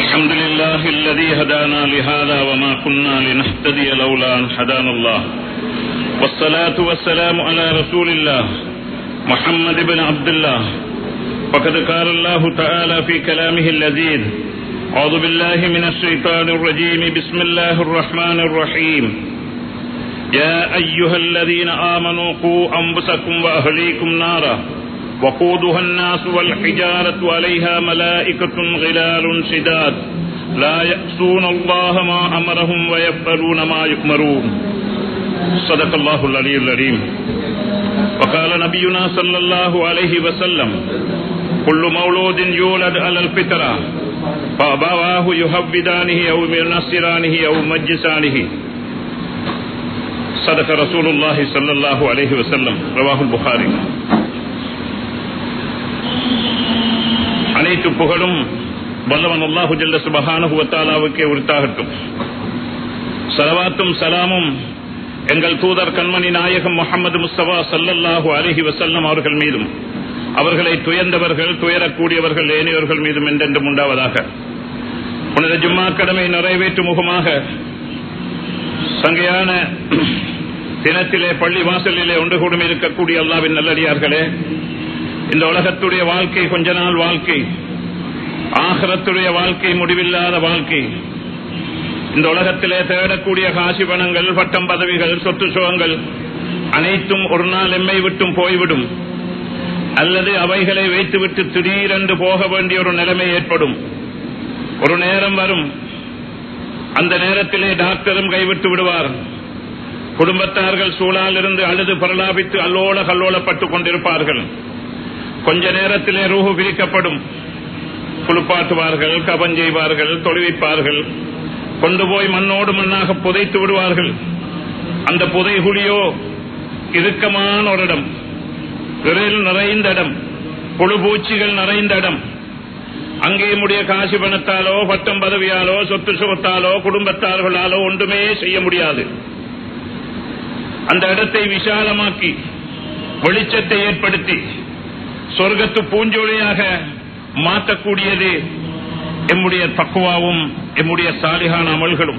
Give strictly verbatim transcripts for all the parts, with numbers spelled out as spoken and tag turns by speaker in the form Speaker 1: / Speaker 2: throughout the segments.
Speaker 1: الحمد لله الذي هدانا لهذا وما كنا لنهتدي لولا أن هدانا الله والصلاة والسلام على رسول الله محمد بن عبد الله وقد قال الله تعالى في كلامه اللذيذ أعوذ بالله من الشيطان الرجيم بسم الله الرحمن الرحيم يا أيها الذين آمنوا قوا أنفسكم وأهليكم نارا وقودها الناس والحجارة عليها ملائكة غلال شداد لا يعصون الله ما أمرهم ويفعلون ما يؤمرون صدق الله العلي العظيم وقال نبينا صلى الله عليه وسلم كل مولود يولد على الفطرة فأبواه يهودانه أو ينصرانه أو يمجسانه صدق رسول الله صلى الله عليه وسلم رواه البخاري. அனைத்து புகழும் வல்லவன் அல்லாஹு ஜல்ல சுப்ஹானஹு வ தஆலாவுக்கே உரித்தாகட்டும். ஸலவாத்தும் ஸலாமும் எங்கள் தூதர் கண்மணி நாயகம் முஹம்மது முஸ்தபா ஸல்லல்லாஹு அலைஹி வஸல்லம் அவர்கள் மீதும் அவர்களை துயர்ந்தவர்கள் துயரக்கூடியவர்கள் ஏனையோர்கள் மீதும் என்றென்றும் உண்டாவதாக. புனித ஜும்மா கடமை நிறைவேற்றும் முகமாக சங்கையான தினத்திலே பள்ளி வாசலிலே ஒன்று கூடும் இருக்கக்கூடிய அல்லாஹ்வின் நல்லடியார்களே, இந்த உலகத்துடைய வாழ்க்கை கொஞ்ச நாள் வாழ்க்கை, ஆகிரத்துடைய வாழ்க்கை முடிவில்லாத வாழ்க்கை. இந்த உலகத்திலே தேடக்கூடிய காசி பணங்கள், பட்டம் பதவிகள், சொத்து சுகங்கள் அனைத்தும் ஒரு நாள் எம்மை விட்டும் போய்விடும், அல்லது அவைகளை வைத்துவிட்டு திடீரென்று போக வேண்டிய ஒரு நிலைமை ஏற்படும். ஒரு நேரம் வரும், அந்த நேரத்திலே டாக்டரும் கைவிட்டு விடுவார், குடும்பத்தார்கள் சூழால் இருந்து அழுது பரலாபித்து அல்லோல கல்லோலப்பட்டுக் கொண்டிருப்பார்கள். கொஞ்ச நேரத்திலே ரூஹு பிரிக்கப்படும், குளிப்பாட்டுவார்கள், கபன் செய்வார்கள், தொழுவிப்பார்கள், கொண்டு போய் மண்ணோடு மண்ணாக புதைத்து விடுவார்கள். அந்த புதைகுழியோ இறுக்கமான ஒரு இடம், விரைவில் நிறைந்த இடம், புழுபூச்சிகள் நிறைந்த இடம். அங்கே முடிய காசி பணத்தாலோ பட்டம் பதவியாலோ சொத்து சுகத்தாலோ குடும்பத்தார்களாலோ ஒன்றுமே செய்ய முடியாது. அந்த இடத்தை விசாலமாக்கி வெளிச்சத்தை ஏற்படுத்தி சொர்க்கத்து பூஞ்சோலியாக மாற்றக்கூடியது எம்முடைய தக்வாவும் எம்முடைய சாலிகான அமல்களும்.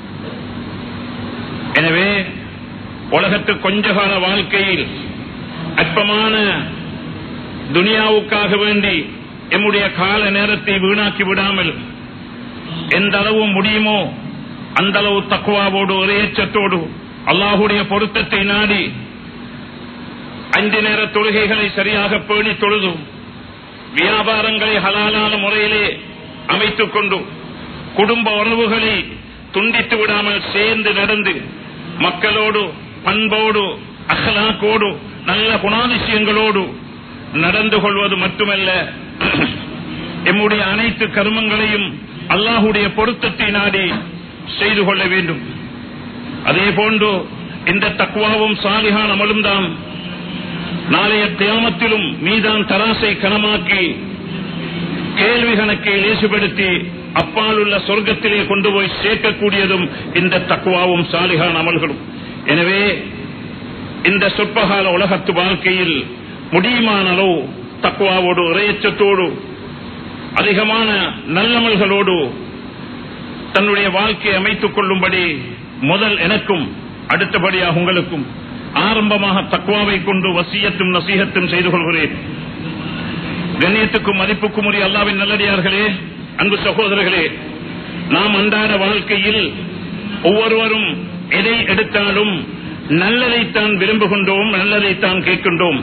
Speaker 1: எனவே உலகத்து கொஞ்ச கால வாழ்க்கையில் அற்பமான துனியாவுக்காக வேண்டி எம்முடைய கால நேரத்தை வீணாக்கி விடாமல் எந்த அளவு முடியுமோ அந்த அளவு தக்வாவோடு ஒரே எச்சத்தோடு அல்லாஹுடைய பொருத்தத்தை நாடி ஐந்து நேர தொழுகைகளை சரியாக பேணி தொழுது, வியாபாரங்களை ஹலாலான முறையிலே அமைத்துக் கொண்டு, குடும்ப உறவுகளை துண்டித்து விடாமல் சேர்ந்து நடந்து, மக்களோடு பண்போடு அஹ்லாக்கோடு நல்ல குணாதிசயங்களோடு நடந்து கொள்வது மட்டுமல்ல, எம்முடைய அனைத்து கர்மங்களையும் அல்லாஹுடைய பொருத்தத்தை நாடி செய்து கொள்ள வேண்டும். அதே போன்று இந்த தக்வாவும் சாலிகான அமலும் தான் நாளைய கியாமத்திலும் மீதான் தராசை கனமாக்கி கேள்வி கணக்கை லேசுபடுத்தி அப்பால் உள்ள சொர்க்கத்திலே கொண்டு போய் சேர்க்கக்கூடியதும் இந்த தக்வாவும் சாலிகான அமல்களும். எனவே இந்த சொற்பகால உலகத்து வாழ்க்கையில் முடியுமான அளவு தக்வாவோடு இறையச்சத்தோடு அதிகமான நல்லமல்களோடு தன்னுடைய வாழ்க்கையை அமைத்துக் கொள்ளும்படி முதல் எனக்கும் அடுத்தபடியாக உங்களுக்கும் ஆரம்பமாக தக்வாவை கொண்டு வசியத்தும் நசீகத்தும் செய்து கொள்கிறேன். கண்ணியத்துக்கும் மதிப்புக்கும் உரிய அல்லாஹ்வின் நல்லடியார்களே, அன்பு சகோதரர்களே, நாம் அன்றாட வாழ்க்கையில் ஒவ்வொருவரும் எதை எடுத்தாலும் நல்லதைத்தான் விரும்புகின்றோம், நல்லதைத்தான் கேட்கின்றோம்.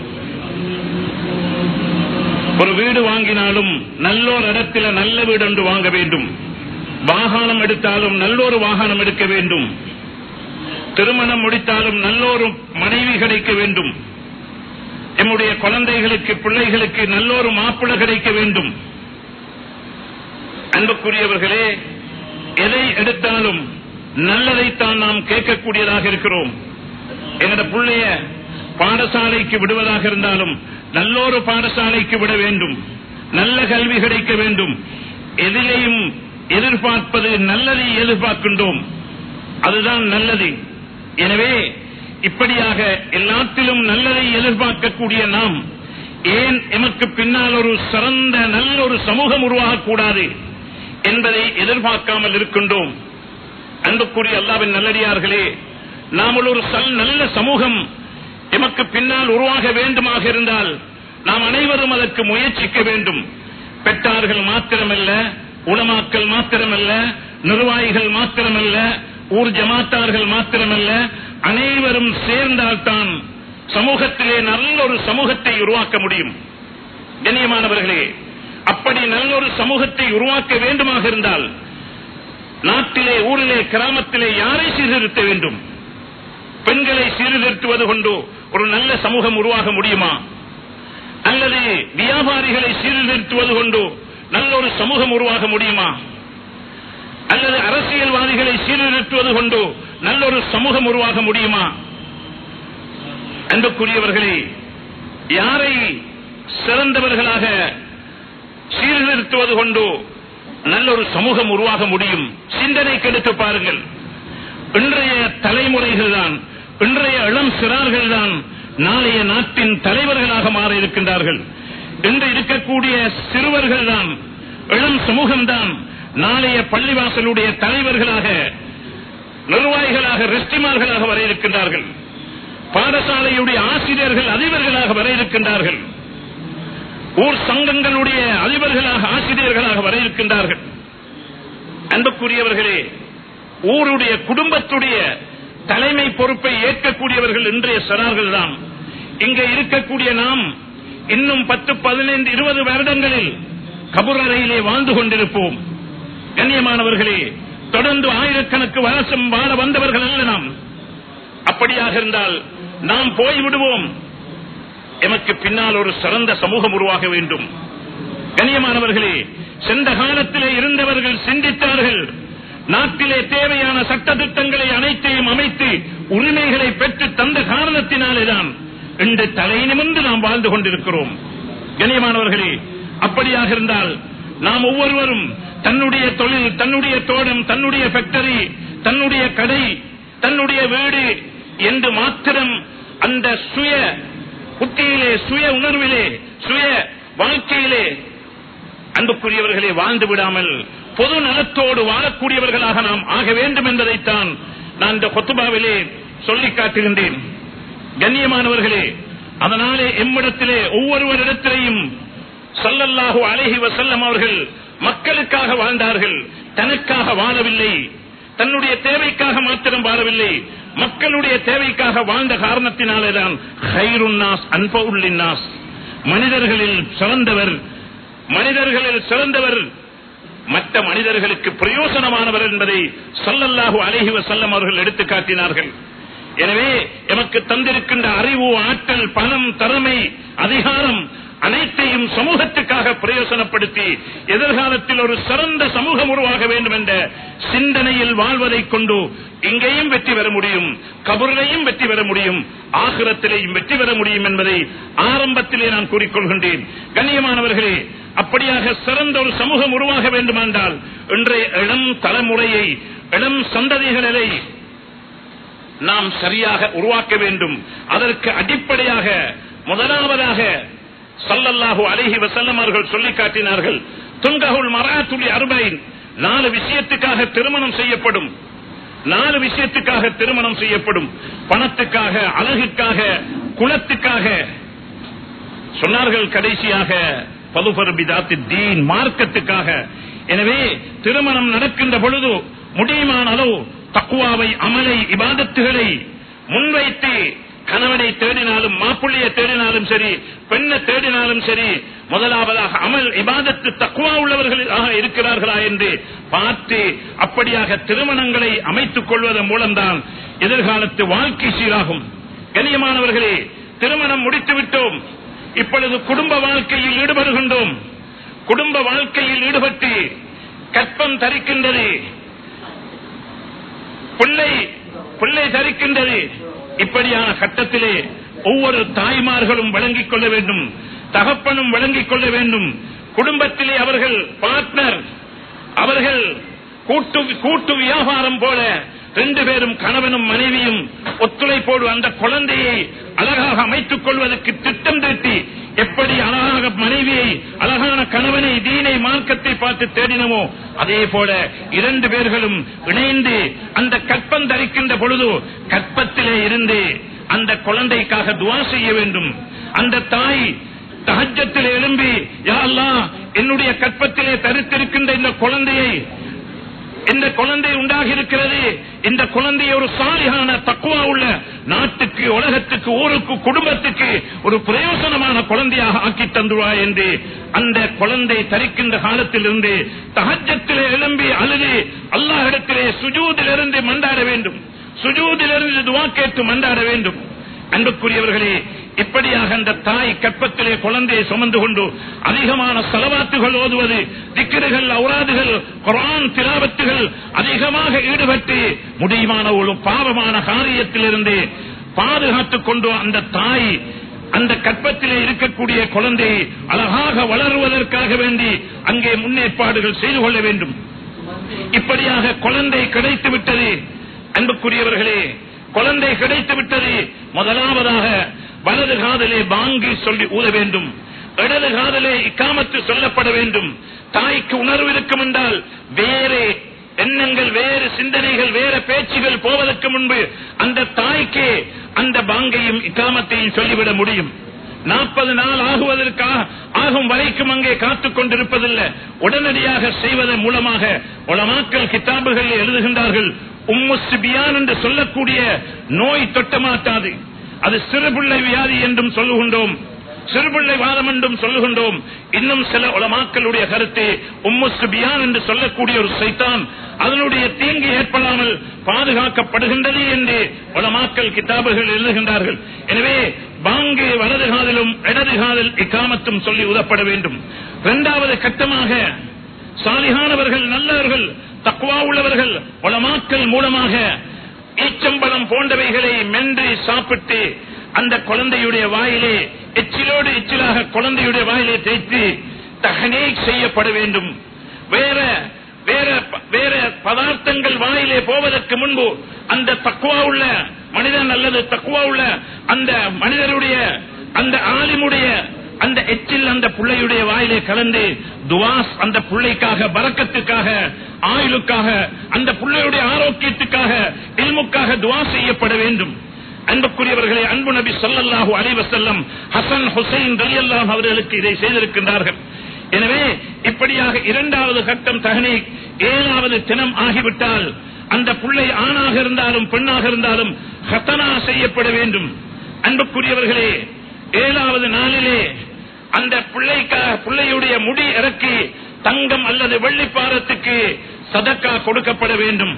Speaker 1: ஒரு வீடு வாங்கினாலும் நல்லோர் இடத்துல நல்ல வீடு ஒன்று வாங்க வேண்டும், வாகனம் எடுத்தாலும் நல்லொரு வாகனம் எடுக்க வேண்டும், திருமணம் முடித்தாலும் நல்லொரு மனைவி கிடைக்க வேண்டும், எம்முடைய குழந்தைகளுக்கு பிள்ளைகளுக்கு நல்லொரு மாப்பிள்ளை கிடைக்க வேண்டும். அன்புக்குரியவர்களே, எதை எடுத்தாலும் நல்லதைத்தான் நாம் கேட்கக்கூடியதாக இருக்கிறோம். எங்கட பிள்ளைய பாடசாலைக்கு விடுவதாக இருந்தாலும் நல்லொரு பாடசாலைக்கு விட வேண்டும், நல்ல கல்வி கிடைக்க வேண்டும். எதிலையும் எதிர்பார்ப்பது நல்லதை எதிர்பார்க்கின்றோம், அதுதான் நல்லது. எனவே இப்படியாக எல்லாத்திலும் நல்லதை எதிர்பார்க்கக்கூடிய நாம் ஏன் எமக்கு பின்னால் ஒரு சிறந்த நல்ல ஒரு சமூகம் உருவாகக்கூடாது என்பதை எதிர்பார்க்காமல் இருக்கின்றோம். அன்புக்குரிய அல்லாஹ்வின் நல்லடியார்களே, நாம் ஒரு நல்ல சமூகம் எமக்கு பின்னால் உருவாக வேண்டுமாக இருந்தால் நாம் அனைவரும் அதற்கு முயற்சிக்க வேண்டும். பெற்றார்கள் மாத்திரமல்ல, உலமாக்கள் மாத்திரமல்ல, நிர்வாகிகள் மாத்திரமல்ல, ஊர் ஜமாத்தார்கள் மாத்திரமல்ல, அனைவரும் சேர்ந்தால்தான் சமூகத்திலே நல்ல ஒரு சமூகத்தை உருவாக்க முடியும். கண்ணியமானவர்களே, அப்படி நல்ல ஒரு சமூகத்தை உருவாக்க வேண்டுமாக இருந்தால் நாட்டிலே, ஊரிலே, கிராமத்திலே யாரை சீர்திருத்த வேண்டும்? பெண்களை சீர்திருத்துவது கொண்டு ஒரு நல்ல சமூகம் உருவாக முடியுமா? அல்லது வியாபாரிகளை சீர்திருத்துவது கொண்டு நல்ல ஒரு சமூகம் உருவாக முடியுமா? அல்லது அரசியல்வாதிகளை சீர்திருத்துவது கொண்டு நல்ல ஒரு சமூகம் உருவாக முடியுமா? அன்புக்குரியவர்களே, யாரை சிறந்தவர்களாக சீர்திருத்துவது கொண்டு நல்ல ஒரு சமூகம் உருவாக முடியும்? சிந்தனை கெடுத்து பாருங்கள். இன்றைய தலைமுறைகள் தான், இன்றைய இளம் சிறார்கள் தான் நாளைய நாட்டின் தலைவர்களாக மாற இருக்கின்றார்கள். இன்று இருக்கக்கூடிய சிறுவர்கள் தான், இளம் சமூகம் தான் நாளைய பள்ளிவாசலுடைய தலைவர்களாக, நிர்வாகிகளாக, ரெஸ்டிமார்களாக வர இருக்கின்றார்கள். பாடசாலையுடைய ஆசிரியர்கள் அதிபர்களாக வர இருக்கின்றார்கள். ஊர் சங்கங்களுடைய அதிபர்களாக, ஆசிரியர்களாக வர இருக்கின்றார்கள். அன்புக்குரியவர்களே, ஊருடைய குடும்பத்துடைய தலைமை பொறுப்பை ஏற்கக்கூடியவர்கள் இன்றைய சிறார்கள் தான். இங்கே இருக்கக்கூடிய நாம் இன்னும் பத்து, பதினைந்து, இருபது வருடங்களில் கபர் அறையிலே வாழ்ந்து கொண்டிருப்போம். கண்ணியமானவர்களே, தொடர்ந்து ஆயிரக்கணக்கு வருஷம் வாழ வந்தவர்கள் அல்ல நாம். அப்படியாக இருந்தால் நாம் போய்விடுவோம். எமக்கு பின்னால் ஒரு சிறந்த சமூகம் உருவாக வேண்டும். கண்ணியமானவர்களே, சென்ற காலத்திலே இருந்தவர்கள் சிந்தித்தார்கள். நாட்டிலே தேவையான சட்ட திட்டங்களை அனைத்தையும் அமைத்து உரிமைகளை பெற்று தந்த காரணத்தினாலேதான் இன்று தலை நிமிர்ந்து நாம் வாழ்ந்து கொண்டிருக்கிறோம். கண்ணியமானவர்களே, அப்படியாக இருந்தால் நாம் ஒவ்வொருவரும் தன்னுடைய தொழில், தன்னுடைய தோட்டம், தன்னுடைய ஃபேக்டரி, தன்னுடைய கடை, தன்னுடைய வீடு என்று மாத்திரம் அந்த சுய புத்தியிலே, சுய உணர்விலே, சுய வாழ்க்கையிலே அன்புக்குரியவர்களே வாழ்ந்து விடாமல் பொது நலத்தோடு வாழக்கூடியவர்களாக நாம் ஆக வேண்டும் என்பதைத்தான் நான் இந்த குத்துபாவிலே சொல்லி காட்டுகின்றேன். கண்ணியமானவர்களே, அதனாலே எம்மிடத்திலே ஒவ்வொருவரிடத்திலேயும் ஸல்லல்லாஹு அலைஹி வஸல்லம் அவர்கள் மக்களுக்காக வாழ்ந்தார்கள், தனக்காக வாழவில்லை. தன்னுடைய தேவைக்காக மாத்திரம் வாழவில்லை, மக்களுடைய தேவைக்காக வாழ்ந்த காரணத்தினாலேதான் கைருன் நாஸ் அன்ஃபஉல் லின்னாஸ், மனிதர்களில் சிறந்தவர், மனிதர்களில் சிறந்தவர் மற்ற மனிதர்களுக்கு பிரயோசனமானவர் என்பதை ஸல்லல்லாஹு அலைஹி வஸல்லம் அவர்கள் எடுத்து காட்டினார்கள். எனவே எமக்கு தந்திருக்கின்ற அறிவு, ஆற்றல், பணம், திறமை, அதிகாரம் அனைத்தையும் சமூகத்துக்காக பிரயோசனப்படுத்தி எதிர்காலத்தில் ஒரு சிறந்த சமூகம் உருவாக வேண்டும் என்ற சிந்தனையில் வாழ்வதை கொண்டு இங்கேயும் வெற்றி பெற முடியும், கபரிலேயும் வெற்றி பெற முடியும், ஆகிரத்திலேயும் வெற்றி பெற முடியும் என்பதை ஆரம்பத்திலே நான் கூறிக்கொள்கின்றேன். கண்ணியமானவர்களே, அப்படியாக சிறந்த ஒரு சமூகம் உருவாக வேண்டுமென்றால் இன்றைய இளம் தலைமுறையை, இளம் சந்ததிகளை நாம் சரியாக உருவாக்க வேண்டும். அதற்கு அடிப்படையாக முதலாவதாக ஸல்லல்லாஹு அலைஹி வஸல்லம் அவர்கள் சொல்லி காட்டினார்கள், துன்கஹுல் மராத்துல் அர்பைன், நாலு விஷயத்துக்காக திருமணம் செய்யப்படும். நாலு விஷயத்துக்காக திருமணம் செய்யப்படும். பணத்துக்காக, அழகுக்காக, குலத்துக்காக சொன்னார்கள். கடைசியாக பதுஃபர் பிதாத்தி தீன், மார்க்கத்துக்காக. எனவே திருமணம் நடக்கின்ற பொழுது முடியுமான அளவு தக்வாவை, அமலை, இபாதத்துகளை முன்வைத்து கணவனை தேடினாலும், மாப்பிள்ளையை தேடினாலும் சரி, பெண்ணை தேடினாலும் சரி, முதலாவதாக அமல், இபாதத்து, தக்வா உள்ளவர்களாக இருக்கிறார்களா என்று பார்த்து அப்படியாக திருமணங்களை அமைத்துக் கொள்வதன் மூலம்தான் எதிர்காலத்து வாழ்க்கை சீராகும். கண்ணியமானவர்களே, திருமணம் முடித்துவிட்டோம், இப்பொழுது குடும்ப வாழ்க்கையில் ஈடுபடுகின்றோம். குடும்ப வாழ்க்கையில் ஈடுபட்டு கற்பம் தரிக்கின்றது, பிள்ளை பிள்ளை தரிக்கின்றது. இப்படியான கட்டத்திலே ஒவ்வொரு தாய்மார்களும் விளங்கிக் கொள்ள வேண்டும், தகப்பனும் விளங்கிக் கொள்ள வேண்டும். குடும்பத்திலே அவர்கள் பார்ட்னர், அவர்கள் கூட்டு கூட்டு வியாபாரம் போல ரெண்டு பேரும் கணவனும் மனைவியும் ஒத்துழைப்போடு அந்த குழந்தையை அழகாக அமைத்துக் கொள்வதற்கு திட்டம் தீட்டி எப்படி அழகாக மனைவியை அழகான கணவனை தீனை மார்க்கத்தை பார்த்து தேடினமோ அதே போல இரண்டு பேர்களும் இணைந்து அந்த கற்பம் தரிக்கின்ற பொழுது கற்பத்திலே இருந்து அந்த குழந்தைக்காக துஆ செய்ய வேண்டும். அந்த தாய் தஹஜ்ஜத்திலே எழும்பி யா அல்லாஹ் என்னுடைய கற்பத்திலே தரித்திருக்கின்ற இந்த குழந்தையை இந்த குழந்தை உண்டாகி இருக்கிறது, இந்த குழந்தையை ஒரு சாலிஹான தக்வா உள்ள நாட்டுக்கு உலகத்துக்கு ஊருக்கு குடும்பத்துக்கு ஒரு பிரயோசனமான குழந்தையாக ஆக்கி தந்துவாய் என்று அந்த குழந்தை தரிக்கின்ற காலத்திலிருந்து தஹஜ்ஜத்திலே எழும்பி அழுது அல்லாஹ்விடத்திலே சுஜூதிலிருந்து மண்டாட வேண்டும், சுஜூதிலிருந்து துஆ கேட்டு மண்டாட வேண்டும். அன்புக்குரியவர்களே, இப்படியாக அந்த தாய் கற்பத்திலே குழந்தையை சுமந்து கொண்டு அதிகமான ஸலவாத்துகள் ஓதுவது, திக்ருகள், ஔராதுகள், குர்ஆன் திலாவத்துகள் அதிகமாக ஈடுபட்டு முடியுமான ஒரு பாவமான காரியத்திலிருந்து பாதுகாத்துக் கொண்டு அந்த தாய் அந்த கற்பத்திலே இருக்கக்கூடிய குழந்தையை அழகாக வளருவதற்காக வேண்டி அங்கே முன்னேற்பாடுகள் செய்து கொள்ள வேண்டும். இப்படியாக குழந்தை கிடைத்து விட்டது. அன்புக்குரியவர்களே, குழந்தை கிடைத்து விட்டது. முதலாவதாக வலது காதலே பாங்கி சொல்லி ஊத வேண்டும், இடது காதலே இக்காமத்து சொல்லப்பட வேண்டும். தாய்க்கு உணர்வு இருக்கும் என்றால் வேறு எண்ணங்கள், வேறு சிந்தனைகள், வேறு பேச்சுகள் போவதற்கு முன்பு அந்த தாய்க்கு அந்த பாங்கையும் இக்காமத்தையும் சொல்லிவிட முடியும். நாற்பது நாள் ஆகுவதற்காக ஆகும் வரைக்கும் அங்கே காத்துக் கொண்டிருப்பதில்லை, உடனடியாக செய்வதன் மூலமாக உலமாக்கள் கிதாபுகளில் எழுதுகின்றார்கள், உம்மு சிபியான் என்று சொல்லக்கூடிய நோய் தொட்ட மாட்டாது. அது சிறுபிள்ளை வியாதி என்றும் சொல்லுகின்றோம், சிறுபிள்ளை வாதம் என்றும் சொல்லுகின்றோம். இன்னும் சில உலமாக்களுடைய கருத்து உம்மு சிபியான் என்று சொல்லக்கூடிய ஒரு சைத்தான் அதனுடைய தீங்கு ஏற்படாமல் பாதுகாக்கப்படுகின்றது என்று உலமாக்கள் கிதாபுகள் எழுதுகின்றார்கள். எனவே பாங்கு வலது காதிலும் இடது காதில் இக்காமத்தும் சொல்லி உதப்பட வேண்டும். இரண்டாவது கட்டமாக சாலிஹானவர்கள், நல்லவர்கள், தக்வா உள்ளவர்கள் உலமாக்கள் மூலமாக ஈச்சம்பழம் போன்றவைகளை மென்று சாப்பிட்டு அந்த குழந்தையுடைய வாயிலே எச்சிலோடு எச்சிலாக குழந்தையுடைய வாயிலே தேய்த்து தஹ்னீக் செய்யப்பட வேண்டும். வேற வேற வேற பதார்த்தங்கள் வாயிலே போவதற்கு முன்பு அந்த தக்வா உள்ள மனிதன் அல்லது தக்வா உள்ள அந்த மனிதருடைய அந்த ஆலிமுடைய அந்த எச்சில் அந்த பிள்ளையுடைய வாயிலே கலந்து துவாஸ் அந்த பிள்ளைக்காக, பரக்கத்துக்காக, ஆயுளுக்காக, அந்த பிள்ளையுடைய ஆரோக்கியத்துக்காக, இல்முக்காக துவா செய்யப்பட வேண்டும். அன்புக்குரியவர்களே, அன்பு நபி ஸல்லல்லாஹு அலைஹி வஸல்லம் ஹசன் ஹுசைன் ரலியல்லாஹு அவர்களுக்கு இதை செய்திருக்கின்றார்கள். எனவே இப்படியாக இரண்டாவது கட்டம் தஹ்னீக், ஏழாவது தினம் ஆகிவிட்டால் அந்த பிள்ளை ஆணாக இருந்தாலும் பெண்ணாக இருந்தாலும் ஹத்தனா செய்யப்பட வேண்டும். அன்புக்குரியவர்களே, ஏழாவது நாளிலே அந்த பிள்ளைக்காக பிள்ளையுடைய முடி இறக்கி தங்கம் அல்லது வெள்ளிப்பாரத்துக்கு சதக்கா கொடுக்கப்பட வேண்டும்.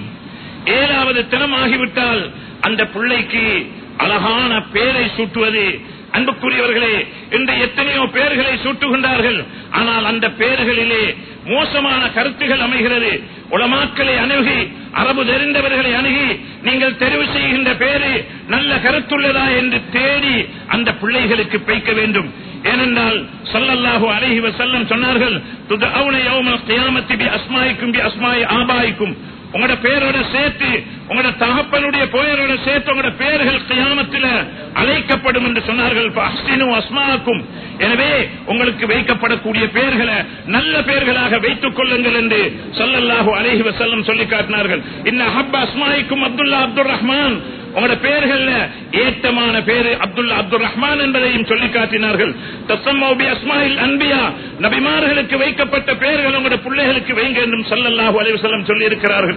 Speaker 1: ஏழாவது தினம் ஆகிவிட்டால் அந்த பிள்ளைக்கு அழகான பேரை சூட்டுவது. அன்புக்குரியவர்களே, இன்று எத்தனையோ பேர்களை சூட்டுகின்றார்கள், ஆனால் அந்த பேர்களிலே மோசமான கருத்துகள் அமைகிறது. உலமாக்களை அணுகி, அரபு தெரிந்தவர்களை அணுகி, நீங்கள் தெரிவு செய்கின்ற பேரு நல்ல கருத்துள்ளதா என்று தேடி அந்த பிள்ளைகளுக்கு வைக்க வேண்டும். ஏனென்றால் ஸல்லல்லாஹு அலைஹி வஸல்லம் சொன்னார்கள், துதஅவுன யௌமல் கியாமத்தி பி அஸ்மாயிக்கும் பி அஸ்மாயி ஆபாயிக்கும், உங்களோட பேரோட சேர்த்து உங்களோட தகப்பனுடைய பெயரோட சேர்த்து உங்களோட பெயர்கள் கியாமத்தில் அழைக்கப்படும் என்று சொன்னார்கள். அஸ்மாக்கும், எனவே உங்களுக்கு வைக்கப்படக்கூடிய பெயர்களை நல்ல பெயர்களாக வைத்துக் கொள்ளுங்கள் என்று ஸல்லல்லாஹு அலைஹி வஸல்லம் சொல்லி காட்டினார்கள். இன்ன ஹப்ப அஸ்மாயிக்கும் அப்துல்லா அப்துல் ரஹ்மான், உங்களோட பெயர்கள்ல ஏற்றமான பேரு அப்துல்லா அப்துல் ரஹ்மான் என்பதையும் சொல்லி காட்டினார்கள். தஸம்மு பி அஸ்மாயில் அன்பியா, நபிமார்களுக்கு வைக்கப்பட்ட பெயர்கள் உங்களோட பிள்ளைகளுக்கு வைங்க என்றும் ஸல்லல்லாஹு அலைஹி வஸல்லம் சொல்லி இருக்கிறார்கள்.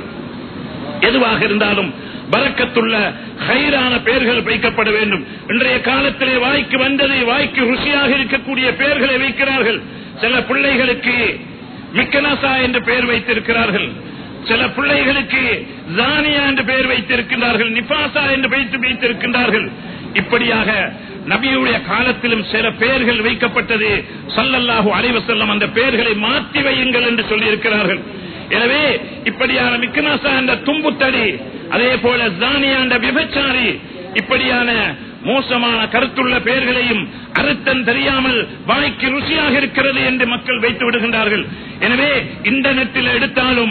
Speaker 1: எதுவாக இருந்தாலும் பரக்கத்துள்ள ஹைரான பெயர்கள் வைக்கப்பட வேண்டும். இன்றைய காலத்திலே வாய்க்கு வந்தது, வாய்க்கு ருசியாக இருக்கக்கூடிய பெயர்களை வைக்கிறார்கள். சில பிள்ளைகளுக்கு மிக்கனசா என்று பெயர் வைத்திருக்கிறார்கள், சில பிள்ளைகளுக்கு ஜானியா என்று பெயர் வைத்திருக்கின்றார்கள், நிபாசா என்று வைத்து வைத்திருக்கின்றார்கள். இப்படியாக நபியுடைய காலத்திலும் சில பெயர்கள் வைக்கப்பட்டது. ஸல்லல்லாஹு அலைஹி வஸல்லம் அந்த பெயர்களை மாற்றி வையுங்கள் என்று சொல்லி இருக்கிறார்கள். எனவே இப்படியான மிக்கனசா என்ற தும்புத்தடி, அதே போல ஜானியா என்ற விபச்சாரி, இப்படியான மோசமான கருத்துள்ள பெயர்களையும் அர்த்தம் தெரியாமல் வாய்க்கு ருசியாக இருக்கிறது என்று மக்கள் வைத்து விடுகின்றார்கள். எனவே இன்டர்நெட்டில் எடுத்தாலும்